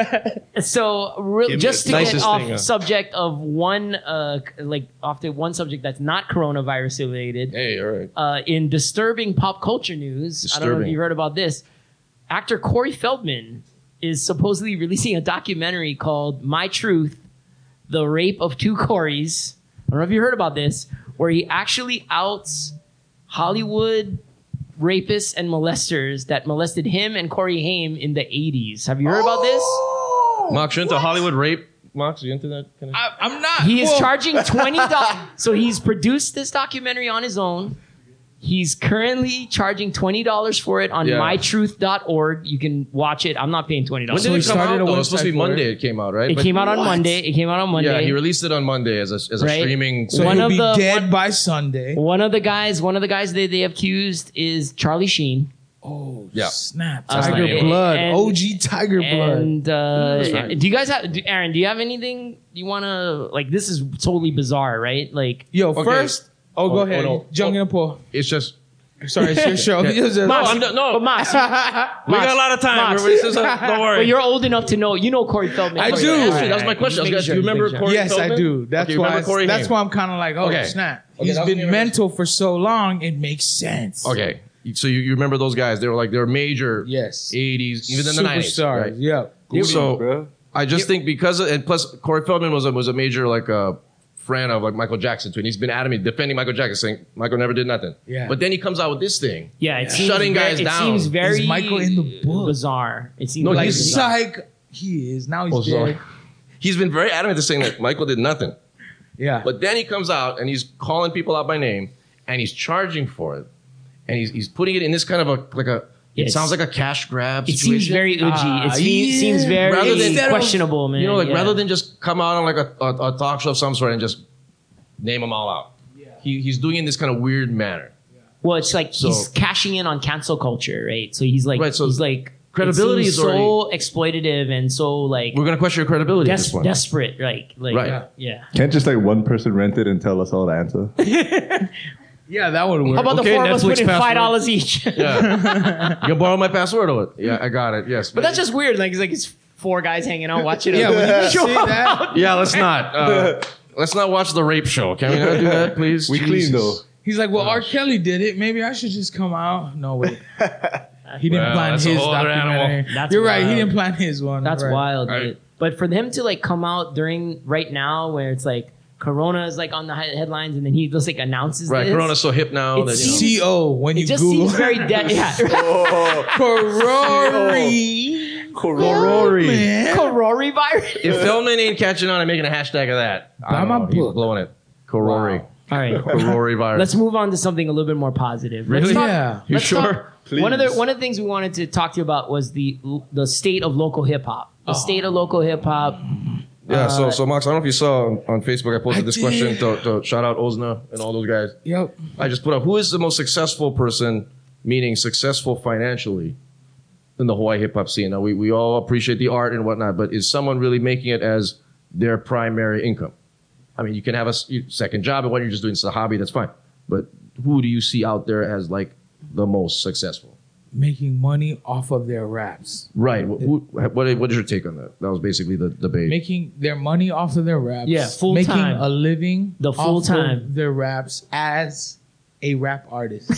So, re- Give me just the to get nicest off thing, uh. subject of one, uh, c- like off the one subject that's not coronavirus related. Hey, all right. Uh, in disturbing pop culture news, I don't know if Disturbing. you heard about this. Actor Corey Feldman is supposedly releasing a documentary called "My Truth: The Rape of Two Coreys." I don't know if you heard about this, where he actually outs Hollywood rapists and molesters that molested him and Corey Haim in the eighties. Have you heard about this? Mox, you into Hollywood rape? Mox, you into that kind of? I, I'm not. He is well, charging twenty dollars. So he's produced this documentary on his own. He's currently charging twenty dollars for it on Yeah. my truth dot org. You can watch it. I'm not paying twenty When dollars. did he it come started out? a Though? It was supposed to be website for Monday. It came out, right? It But- came out on Monday. It came out on Monday. Yeah, he released it on Monday as a as a Right. streaming. So One he'll of be the- dead one- by Sunday. One of the guys, one of the guys they, they accused is Charlie Sheen. Oh, Yeah. snap. Uh, Tiger and- blood. and- O G Tiger blood. And uh, That's right. do you guys have, do, Aaron? Do you have anything you want to like? This is totally bizarre, right? Like, Yo, Okay. first. Oh, go Oh, ahead. oh, no. Jung Oh. in Paul. It's just Sorry, it's your show. Yeah. It's just- No, I'm not- no. but Mas, we got a lot of time. Mox. Everybody says, uh, don't worry. but you're old enough to know. You know Corey Feldman. I Okay, do. all right, Actually, that was my all right. question. I was Just gonna- do you making remember sure, Corey Yes, I Feldman? do. That's Okay, you why. remember Corey That's Haim? why I'm kind of like, oh Okay. snap. Okay, He's that was been the mental for so long. It makes sense. Okay, so you, you remember those guys? They were like they were major. Yes. eighties, even in the nineties. Superstars. Right? Yeah. So bro. I just think because of, and plus Corey Feldman was a, was a major like uh, friend of like Michael Jackson too, and he's been adamant defending Michael Jackson, saying Michael never did nothing. Yeah. But then he comes out with this thing. Yeah, it seems Shutting very, guys it down. seems very Is Michael in the book? bizarre. It seems No, like Like he's- psych. He is now. He's Oh, dead. sorry. He's been very adamant to saying that Michael did nothing. Yeah. But then he comes out and he's calling people out by name and he's charging for it, and he's he's putting it in this kind of a like a. It Yes. sounds like a cash grab. it situation. seems very oogy. Ah, it seems, yeah. seems very Rather than- Instead of- questionable, man. You know, like yeah. rather than just come out on like a, a, a talk show of some sort and just name them all out. He, he's doing it in this kind of weird manner. well, it's like So- he's cashing in on cancel culture, right? So he's like, Right, so he's like credibility it seems is so exploitative and so like We're gonna question your credibility at des- this point. desperate, like, like Right. yeah. yeah. Can't just like one person rent it and tell us all the answer? Yeah, that would work. How about Okay, the four of us Netflix winning password. five dollars each? Yeah. You borrow my password or what? Yeah, I got it. Yes. But that's just weird. Like it's like it's four guys hanging out watching. Yeah, a when you show see that, Yeah, let's not. Uh, let's not watch the rape show. Can we not do that, please? We clean though. he's like, well, R. Kelly did it. Maybe I should just come out. No, wait. He didn't Well, plan that's a his whole other documentary. animal. That's You're right. He wild. didn't plan his one. That's right. wild. Right. But, but for them to like come out during right now, where it's like Corona is like on the he- headlines, and then he just like announces Right, this. Corona's so hip now It that you know. seems- C O when It you just Google. seems very dead. Yeah. Corori. Corori. Man. Corori virus. If Feldman ain't catching on and making a hashtag of that, I Buy don't my know, he's book. blowing it. Corori. All right. Corori virus. Let's move on to something a little bit more positive. Let's Really? talk- Yeah. You let's sure? talk- One of the one of the things we wanted to talk to you about was the the state of local hip hop. The state of local hip hop. Yeah, so Uh, so Max, I don't know if you saw on, on Facebook, I posted I this did. question to, to shout out Ozna and all those guys. Yep. I just put up, who is the most successful person, meaning successful financially, in the Hawaii hip hop scene? Now, we, we all appreciate the art and whatnot, but is someone really making it as their primary income? I mean, you can have a s- second job, and when you're just doing it's a hobby, that's fine. But who do you see out there as like the most successful? Making money off of their raps. Right. Wh- Who, what, what is your take on that? That was basically the debate. Making their money off of their raps. Yeah, full Making time. a living The full off time. of their raps as a rap artist.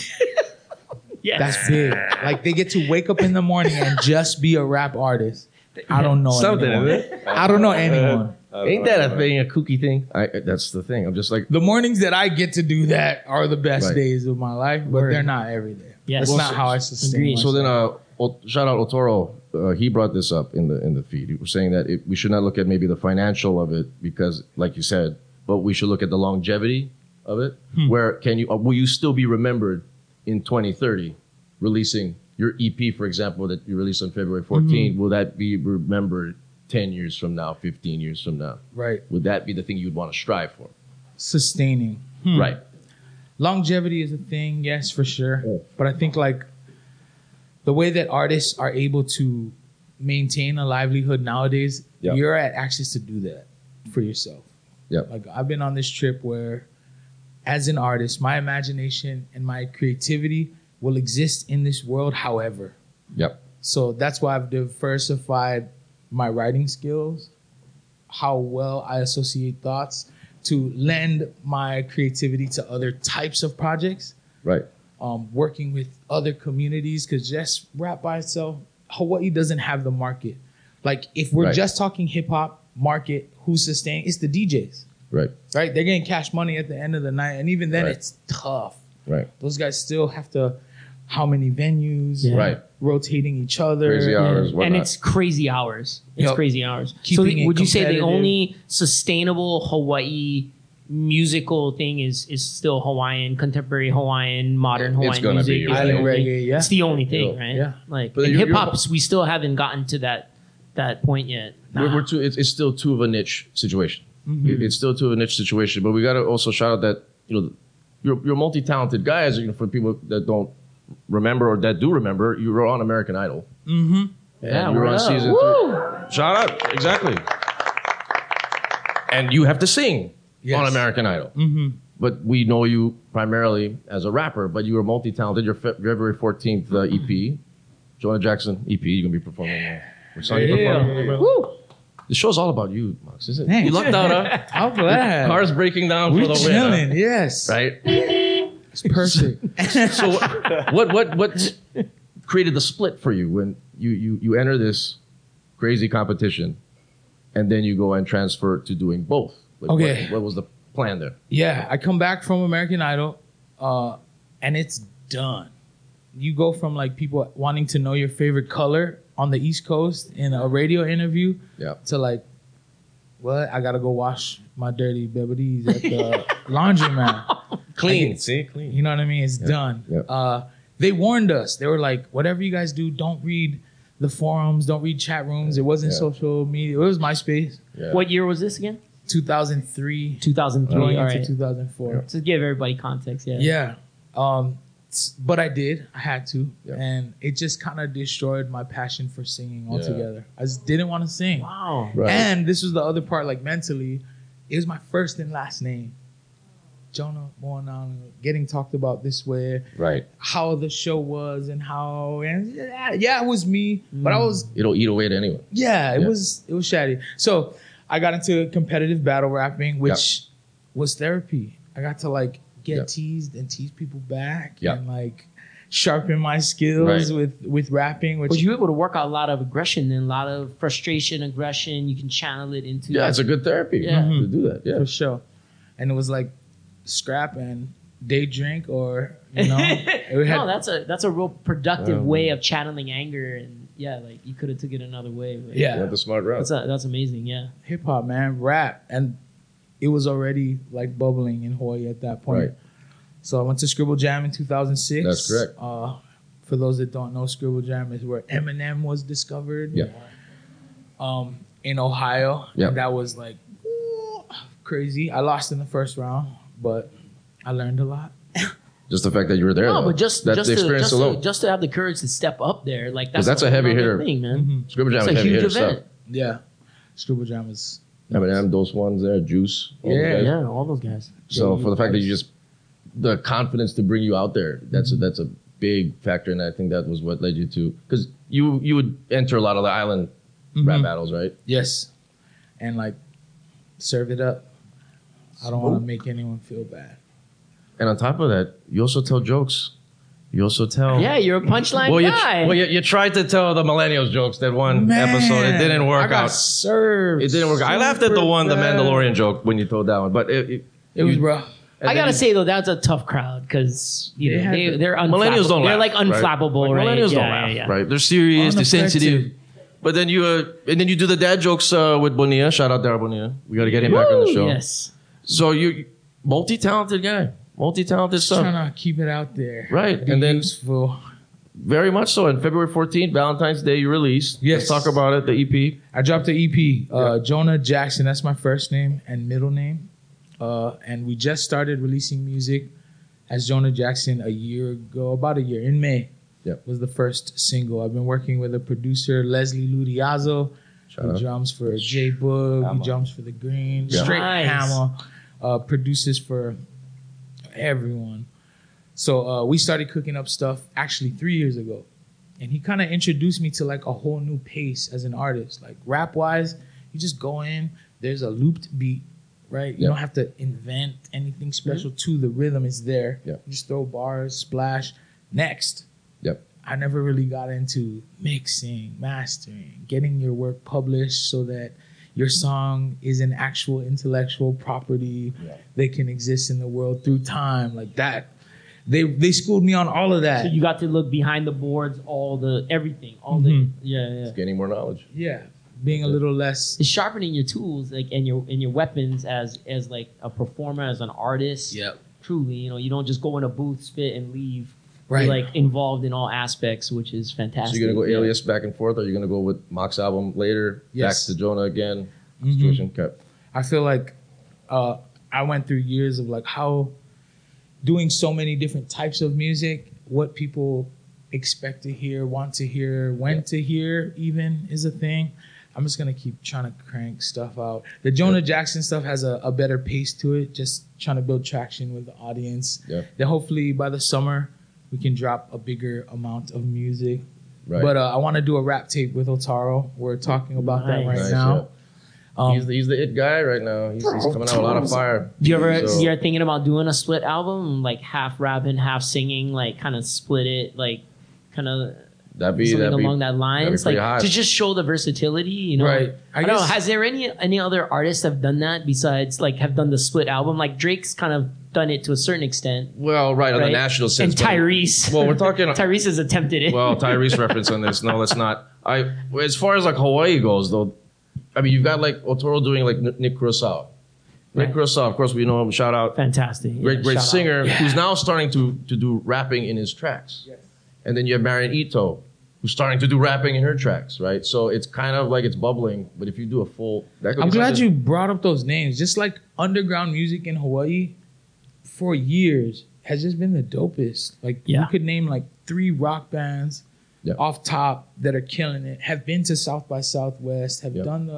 Yes. That's big. Like they get to wake up in the morning and just be a rap artist. I don't know Something, anyone. isn't it? I don't know anyone. Ain't that a thing, a kooky thing? I, that's the thing. I'm just like, The mornings that I get to do that are the best Right. days of my life, but Word. they're not every day. Yes. That's Well, not so- how I sustain agreed. so myself. then, uh, O- shout out Otoro. Uh, he brought this up in the in the feed. He was saying that it, we should not look at maybe the financial of it because, like you said, but we should look at the longevity of it. Where can you uh, will you still be remembered in twenty thirty, releasing your E P, for example, that you released on February fourteenth? Will that be remembered ten years from now, fifteen years from now? Right. Would that be the thing you'd want to strive for? Sustaining. Right. Longevity is a thing, yes, for sure. Oh. But I think like the way that artists are able to maintain a livelihood nowadays, Yeah. you're at access to do that for yourself. Yeah. Like I've been on this trip where as an artist, my imagination and my creativity will exist in this world however. Yep. So that's why I've diversified my writing skills, how well I associate thoughts to lend my creativity to other types of projects, Right. um, working with other communities, because just rap by itself, Hawaii doesn't have the market. Like if we're Right. just talking hip hop market, who's sustaining? It's the D Js, Right. right? They're getting cash money at the end of the night, and even then Right. it's tough. Right. Those guys still have to, how many venues, Yeah. Right. rotating each other. Crazy hours. and whatnot. it's crazy hours. It's Yep. crazy hours. Keeping so it would you say the competitive. only sustainable Hawaii musical thing is is still Hawaiian, contemporary Hawaiian, modern It's Hawaiian gonna be, music? you're It's right. the Island only- reggae, yeah. It's the only thing, Yeah. right? Yeah. Like But in you're- hip hop, you're- we still haven't gotten to that that point yet. We're, Nah. we're too, it's, it's still too of a niche situation. Mm-hmm. It- it's still too of a niche situation. But we got to also shout out that you know you're you're multi-talented guys. You know, for people that don't remember or that do remember, you were on American Idol. Mm-hmm. Yeah, you were word on up. season Woo! three. Shout out, exactly. And you have to sing Yes. on American Idol. Mm-hmm. But we know you primarily as a rapper. But you were multi-talented. Your Fe- February fourteenth uh, E P, Jonah Jackson E P. You're gonna be performing. Uh, which song you Yeah. performing? Woo! The show's all about you, Max. Is it? Thanks. You lucked out, huh? I'm glad. Cars breaking down we for the chilling, win, yes. huh? right? It's perfect. So what what what created the split for you when you you you enter this crazy competition, and then you go and transfer to doing both? Like, Okay. What, what was the plan there? Yeah, I come back from American Idol, uh, and it's done. You go from like people wanting to know your favorite color on the East Coast in a radio interview Yeah. to like, what? I gotta go wash my dirty bebedies at the laundromat. Clean. See, clean. You know what I mean? It's done. Yeah. Uh, they warned us. They were like, whatever you guys do, don't read the forums, don't read chat rooms. It wasn't Yeah. social media. It was MySpace. Yeah. What year was this again? two thousand three, two thousand three. going All into right. two thousand four. To give everybody context, yeah. Yeah. Um, s- but I did. I had to. Yeah. And it just kind of destroyed my passion for singing Yeah. altogether. I just didn't want to sing. Wow. Right. And this was the other part, like mentally, it was my first and last name. Jonah Moanang getting talked about this way, Right. how the show was and how and yeah, yeah, it was me, but I was It'll eat away at anyone. yeah, it Yeah. was it was shady. So I got into competitive battle rapping, which was therapy. I got to like get Yep. teased and tease people back Yep. and like sharpen my skills Right. with with rapping. Which But you were able to work out a lot of aggression and a lot of frustration, aggression. You can channel it into Yeah, it's a good therapy Yeah. to do that. Yeah. for sure, and it was like scrap and day drink or you know. it had- no, that's a that's a real productive Um, way of channeling anger, and yeah, like you could have took it another way. But yeah. Went the smart route. that's a, that's amazing. Yeah, hip hop, man, rap, and it was already like bubbling in Hawaii at that point. Right. So I went to Scribble Jam in two thousand six. That's correct. Uh, for those that don't know, Scribble Jam is where Eminem was discovered. Yeah. Um, in Ohio. Yeah. And that was like ooh, crazy. I lost in the first round, but I learned a lot. Just the fact that you were there. no, though. but just that's just the to, experience just, alone. to, just to have the courage to step up there, like that's, that's a heavy whole hitter. nother thing, man. Scribble Jam It's is a heavy huge hitter event. stuff. Yeah. Scribble Jam is Eminem, those ones there, Juice. all those Yeah, guys. Yeah, all those guys. So Yeah, for the fact that you just the confidence to bring you out there, that's a, that's a big factor, and I think that was what led you to because you you would enter a lot of the island rap Mhm. battles, right? yes. And like serve it up. I don't want to make anyone feel bad. And on top of that, you also tell jokes. You also tell. yeah, you're a punchline Well, you, guy. well you, you tried to tell the millennials jokes that one episode. It didn't work I got out. served. It didn't work out. I laughed at the super one, the bad. Mandalorian joke, when you told that one, but it, it, It was you- rough. and I then gotta you- say though, that's a tough crowd because you They know had they the- they're unflappable. millennials don't They're laugh, like unflappable, right? right? Like, millennials yeah, don't laugh, yeah, yeah. right? They're serious, they're Unaffected. sensitive. But then you, uh, and then you do the dad jokes uh, with Bonilla. Shout out Dara Bonilla. We got to get him back on the Woo! show. Yes. So you, multi-talented guy, multi-talented Just stuff, trying to keep it out there. Right, Be and then- useful. very much so. And February fourteenth, Valentine's Day, you released. Yes. Let's talk about it. The E P. I dropped the E P. Uh, Yeah. Jonah Jackson. That's my first name and middle name. Uh, and we just started releasing music as Jonah Jackson a year ago, about a year in May. Yep. Was the first single. I've been working with a producer, Leslie Ludiazo. Shout He out. drums for J Boog. He drums for the Green. Yeah. Straight Nice. Hammer. Uh, produces for everyone. So uh, we started cooking up stuff actually three years ago. And he kind of introduced me to like a whole new pace as an artist. Like rap wise, you just go in, there's a looped beat, right? You Yeah. don't have to invent anything special to the rhythm, it's there. Yeah. You just throw bars, splash, next. Yep. I never really got into mixing, mastering, getting your work published so that your song is an actual intellectual property Yeah. that can exist in the world through time, like that. They they schooled me on all of that. So you got to look behind the boards, all the everything, all the Mhm. yeah, yeah. Gaining more knowledge. yeah, being a little less. It's sharpening your tools, like and your and your weapons as as like a performer, as an artist. Yep. Truly, you know, you don't just go in a booth, spit, and leave. Right. You're like involved in all aspects, which is So fantastic. you're gonna go Yeah. Alias back and forth, or you're gonna go with Mock's album later, Yes. back to Jonah again? Mhm. Situation. Okay. I feel like uh, I went through years of like how doing so many different types of music, what people expect to hear, want to hear, when Yeah. to hear, even is a thing. I'm just gonna keep trying to crank stuff out. The Jonah Jackson stuff has a, a better pace to it, just trying to build traction with the audience. Yeah. Then hopefully by the summer we can drop a bigger amount of music. Right. But uh, I want to do a rap tape with Otaro. We're talking about that Nice. right Nice, now. yeah. Um, he's, the, he's the it guy right now. He's, he's coming out with a lot of fire. Do you ever So- you're thinking about doing a split album, like half rapping, half singing, like kind of split it, like kind of That'd be something that'd be, along that lines, like pretty hot. to just show the versatility, you know? Right. I, I don't know. guess- Has there any any other artists have done that besides like have done the split album? Like Drake's kind of done it to a certain extent, well, right on right? the national sense. and but- Tyrese. Well, we're talking. Tyrese has attempted it. Well, Tyrese reference on this. No, let's not. I as far as like Hawaii goes, though, I mean, you've got like Otoro doing like N- Nick Kurosawa. Nick Right. Kurosawa, of course, we know him. Shout out, Fantastic. great, Yeah, great shout out. singer who's now starting to to do rapping in his tracks. And then you have Marion Ito, who's starting to do rapping in her tracks, right? So it's kind of like it's bubbling. But if you do a full, that could I'm be glad something- you brought up those names. Just like underground music in Hawaii for years has just been the dopest. Like Yeah. you could name like three rock bands Yeah. off top that are killing it, have been to South by Southwest, have Yeah. done the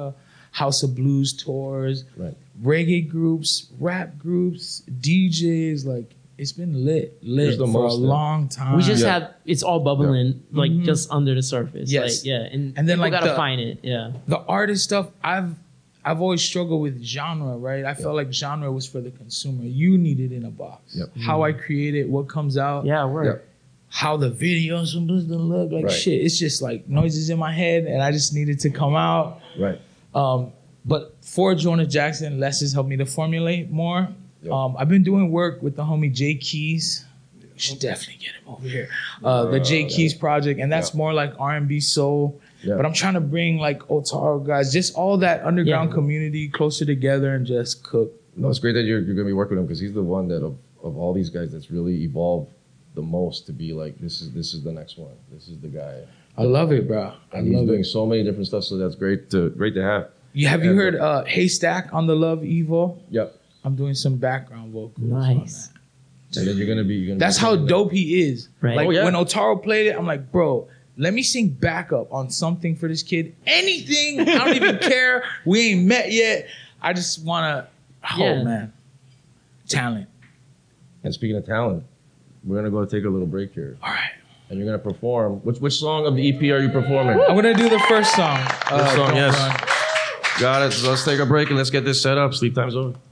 House of Blues tours, Right. reggae groups, rap groups, D Js. Like it's been lit, lit There's the for most a there. long time. We just Yeah. have it's all bubbling like just under the surface. Yes. Like, yeah, and, And then, people like, gotta the- find it. Yeah. the artist stuff. I've I've always struggled with genre, right? I felt like genre was for the consumer. You need it in a box. Yep. How I create it, what comes out, Yeah, word. Yep. how the video supposed to look like Right. shit. It's just like noises in my head, and I just needed to come out. Right. Um, but for Jonah Jackson, Les has helped me to formulate more. Yep. Um, I've been doing work with the homie Jay Keys. You should definitely get him over here. Uh, the Jay Keys project, and that's Yeah. more like R and B soul. Yeah. But I'm trying to bring like Otaro guys, just all that underground Yeah. community closer together and just cook. No, it's great that you're, you're going to be working with him because he's the one that of, of all these guys that's really evolved the most to be like this is this is the next one. This is the guy. I love it, bro. I And he's love doing it. so many different stuff. So that's great to great to have. You, have you And, heard uh, Haystack on the Love Evo? Yep. I'm doing some background vocals. on Nice. that. And then you're gonna be. You're gonna That's be how singing that. dope he is. Right. Like Oh, yeah. when Otaro played it, I'm like, bro, let me sing backup on something for this kid. Anything. I don't even care. We ain't met yet. I just wanna. Oh Yeah. man, talent. And speaking of talent, we're gonna go take a little break here, All right. and you're gonna perform. Which which song of the E P are you performing? I'm gonna do the first song. Uh, First song, Don't yes. Run. Got it. So let's take a break and let's get this set up. Sleep time's over.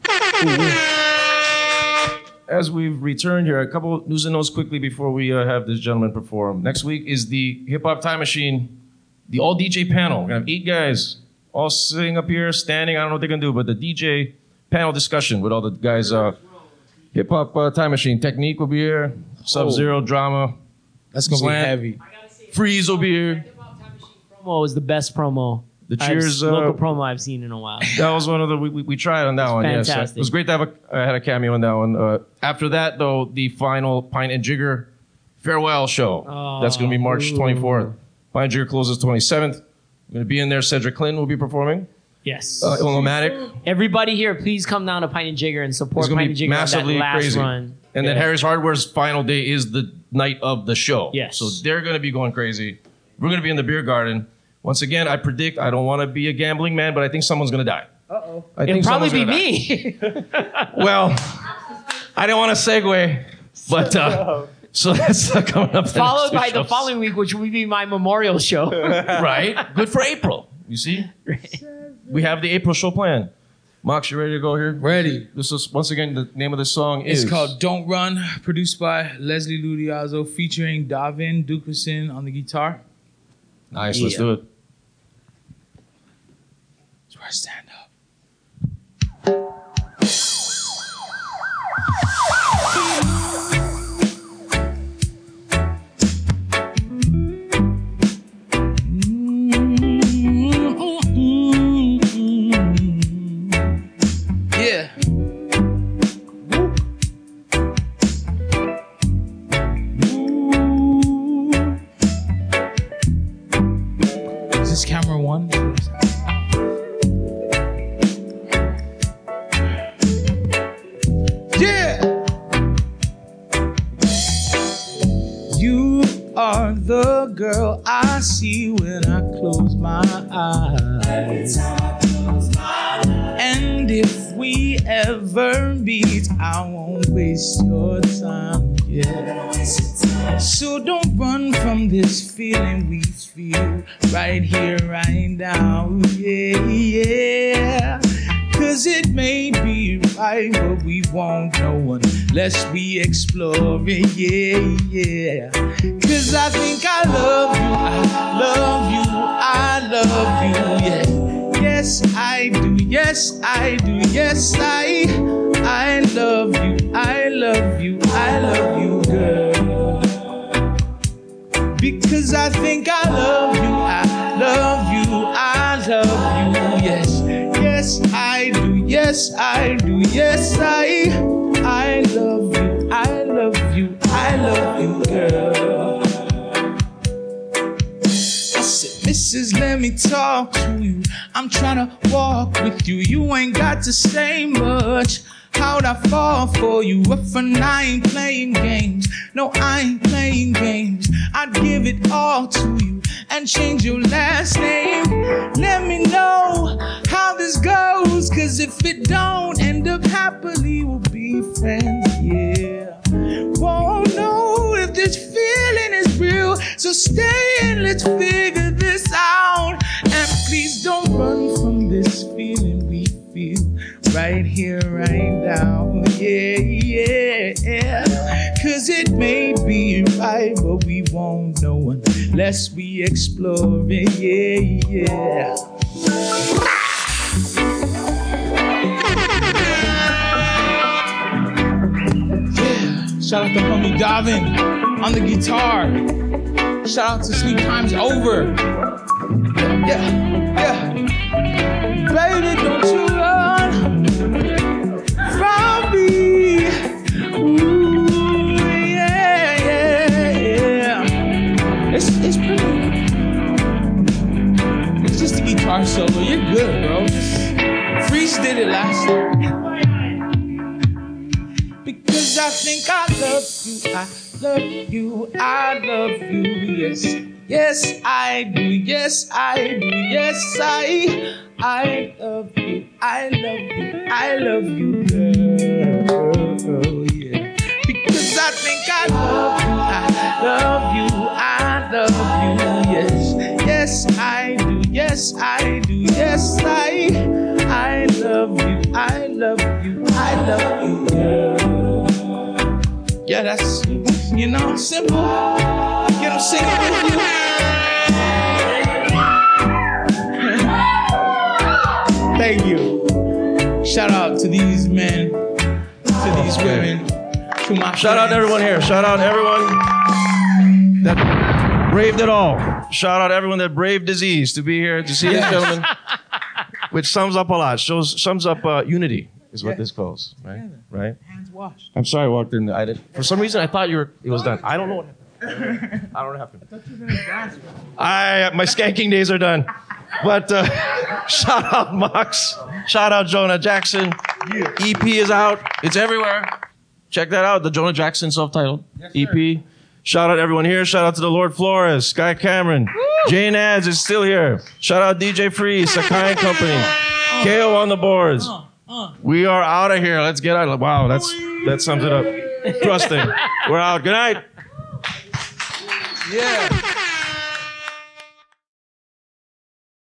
As we've returned here, a couple of news and notes quickly before we uh, have this gentleman perform. Next week is the Hip Hop Time Machine, the all D J panel. We're gonna have eight guys all sitting up here, standing. I don't know what they're gonna do, but the D J panel discussion with all the guys. Uh, Hip Hop uh, Time Machine. Technique will be here. Sub Zero Drama. That's gonna Slant. be heavy. Freeze will be here. Promo is the best promo. The I've- Cheers. Uh, local promo I've seen in a while. That was one of the we, we, we tried on that one. Yes, fantastic. it was great to have a I had a cameo on that one. Uh, after that, though, the final Pint and Jigger farewell show. Oh, That's going to be March ooh. twenty-fourth. Pint and Jigger closes twenty-seventh. I'm going to be in there. Cedric Clinton will be performing. Yes. Uh, Illumatic. Everybody here, please come down to Pint and Jigger and support It's going Pint to and be Jigger on that massively last crazy. run. And then Yeah. Harry's Hardware's final day is the night of the show. Yes. So they're going to be going crazy. We're going to be in the beer garden. Once again, I predict I don't want to be a gambling man, but I think someone's going to die. Uh-oh. I It'll think probably someone's be gonna die. me. Well, I didn't want to segue, but uh, so that's uh, coming up. the Followed next two by the shows. following week, which will be my memorial show. Right? Good for April. You see? We have the April show planned. Mox, you ready to go here? Ready. This is, once again, the name of the song It's is... called Don't Run, produced by Leslie Ludiazzo, featuring Davin Duquesin on the guitar. Nice, let's Yeah. do it. That's where I stand up. Yeah. Is this camera one? Yeah. You are the girl I see when I close my eyes. And if we ever meet, I won't waste your time. Yeah. So don't run from this feeling we feel right here, right now. Yeah, yeah. Cause it may be right, but we won't know unless we explore it. Yeah, yeah. Cause I think I love you, I love you, I love you. Yeah. Yes, I do. Yes, I do. Yes, I, I love you. I love you. I love you, girl. Because I think I love you. I love you. I love you. Yes, yes, I do. Yes, I do. Yes, I, I love you. I love you. I love you, girl. I said, Missus, let me talk to you. I'm tryna walk with you. You ain't got to say much. How'd I fall for you? If I ain't playing games. No, I ain't playing games. I'd give it all to you. and change your last name. Let me know how this goes, cause if it don't end up happily, we'll be friends, yeah. Won't know if this feeling is real, so stay and let's figure this out. And please don't run from this feeling we feel right here, right now, yeah, yeah, yeah. Cause it may be right, but we won't know unless we explore it, yeah, yeah. Shout out to homie Davin on the guitar. Shout out to Sleep Time's Over. Yeah, yeah. Baby, don't you run from me. Ooh, yeah, yeah, yeah. It's, it's pretty. It's just a guitar solo. You're good, bro. Freeze did it last time. Because I think I love you, I love you, I love you, yes. Yes, I do, yes, I do, yes, I, I love you, I love you, I love you, girl, yeah. Because I think I love you, I love you, I love you, yes. Yes, I do, yes, I do, yes, I, I love you, I love you, I love you, girl. Yeah, that's, you know, simple. Get them singing with you. Thank you. Shout out to these men, to these women, to my Shout out to everyone here. Shout out everyone that braved it all. Shout out everyone that braved disease to be here to see Yes. these gentlemen, which sums up a lot. Shows sums up uh, unity is what Yeah. this calls, right? Together. Right. Hands washed. I'm sorry, I walked in. I did. For some reason, I thought you were. It was done. I don't know what happened. I don't know what happened. I my skanking days are done. But uh, shout out Mox. Shout out Jonah Jackson. E P is out. It's everywhere. Check that out. The Jonah Jackson self-titled E P. Shout out everyone here. Shout out to the Lord Flores, Sky Cameron, Jane Ads is still here. Shout out D J Freeze, Sakai and Company, K O on the boards. We are out of here. Let's get out. Wow, that's that sums it up. Trusting. We're out. Good night. Yeah.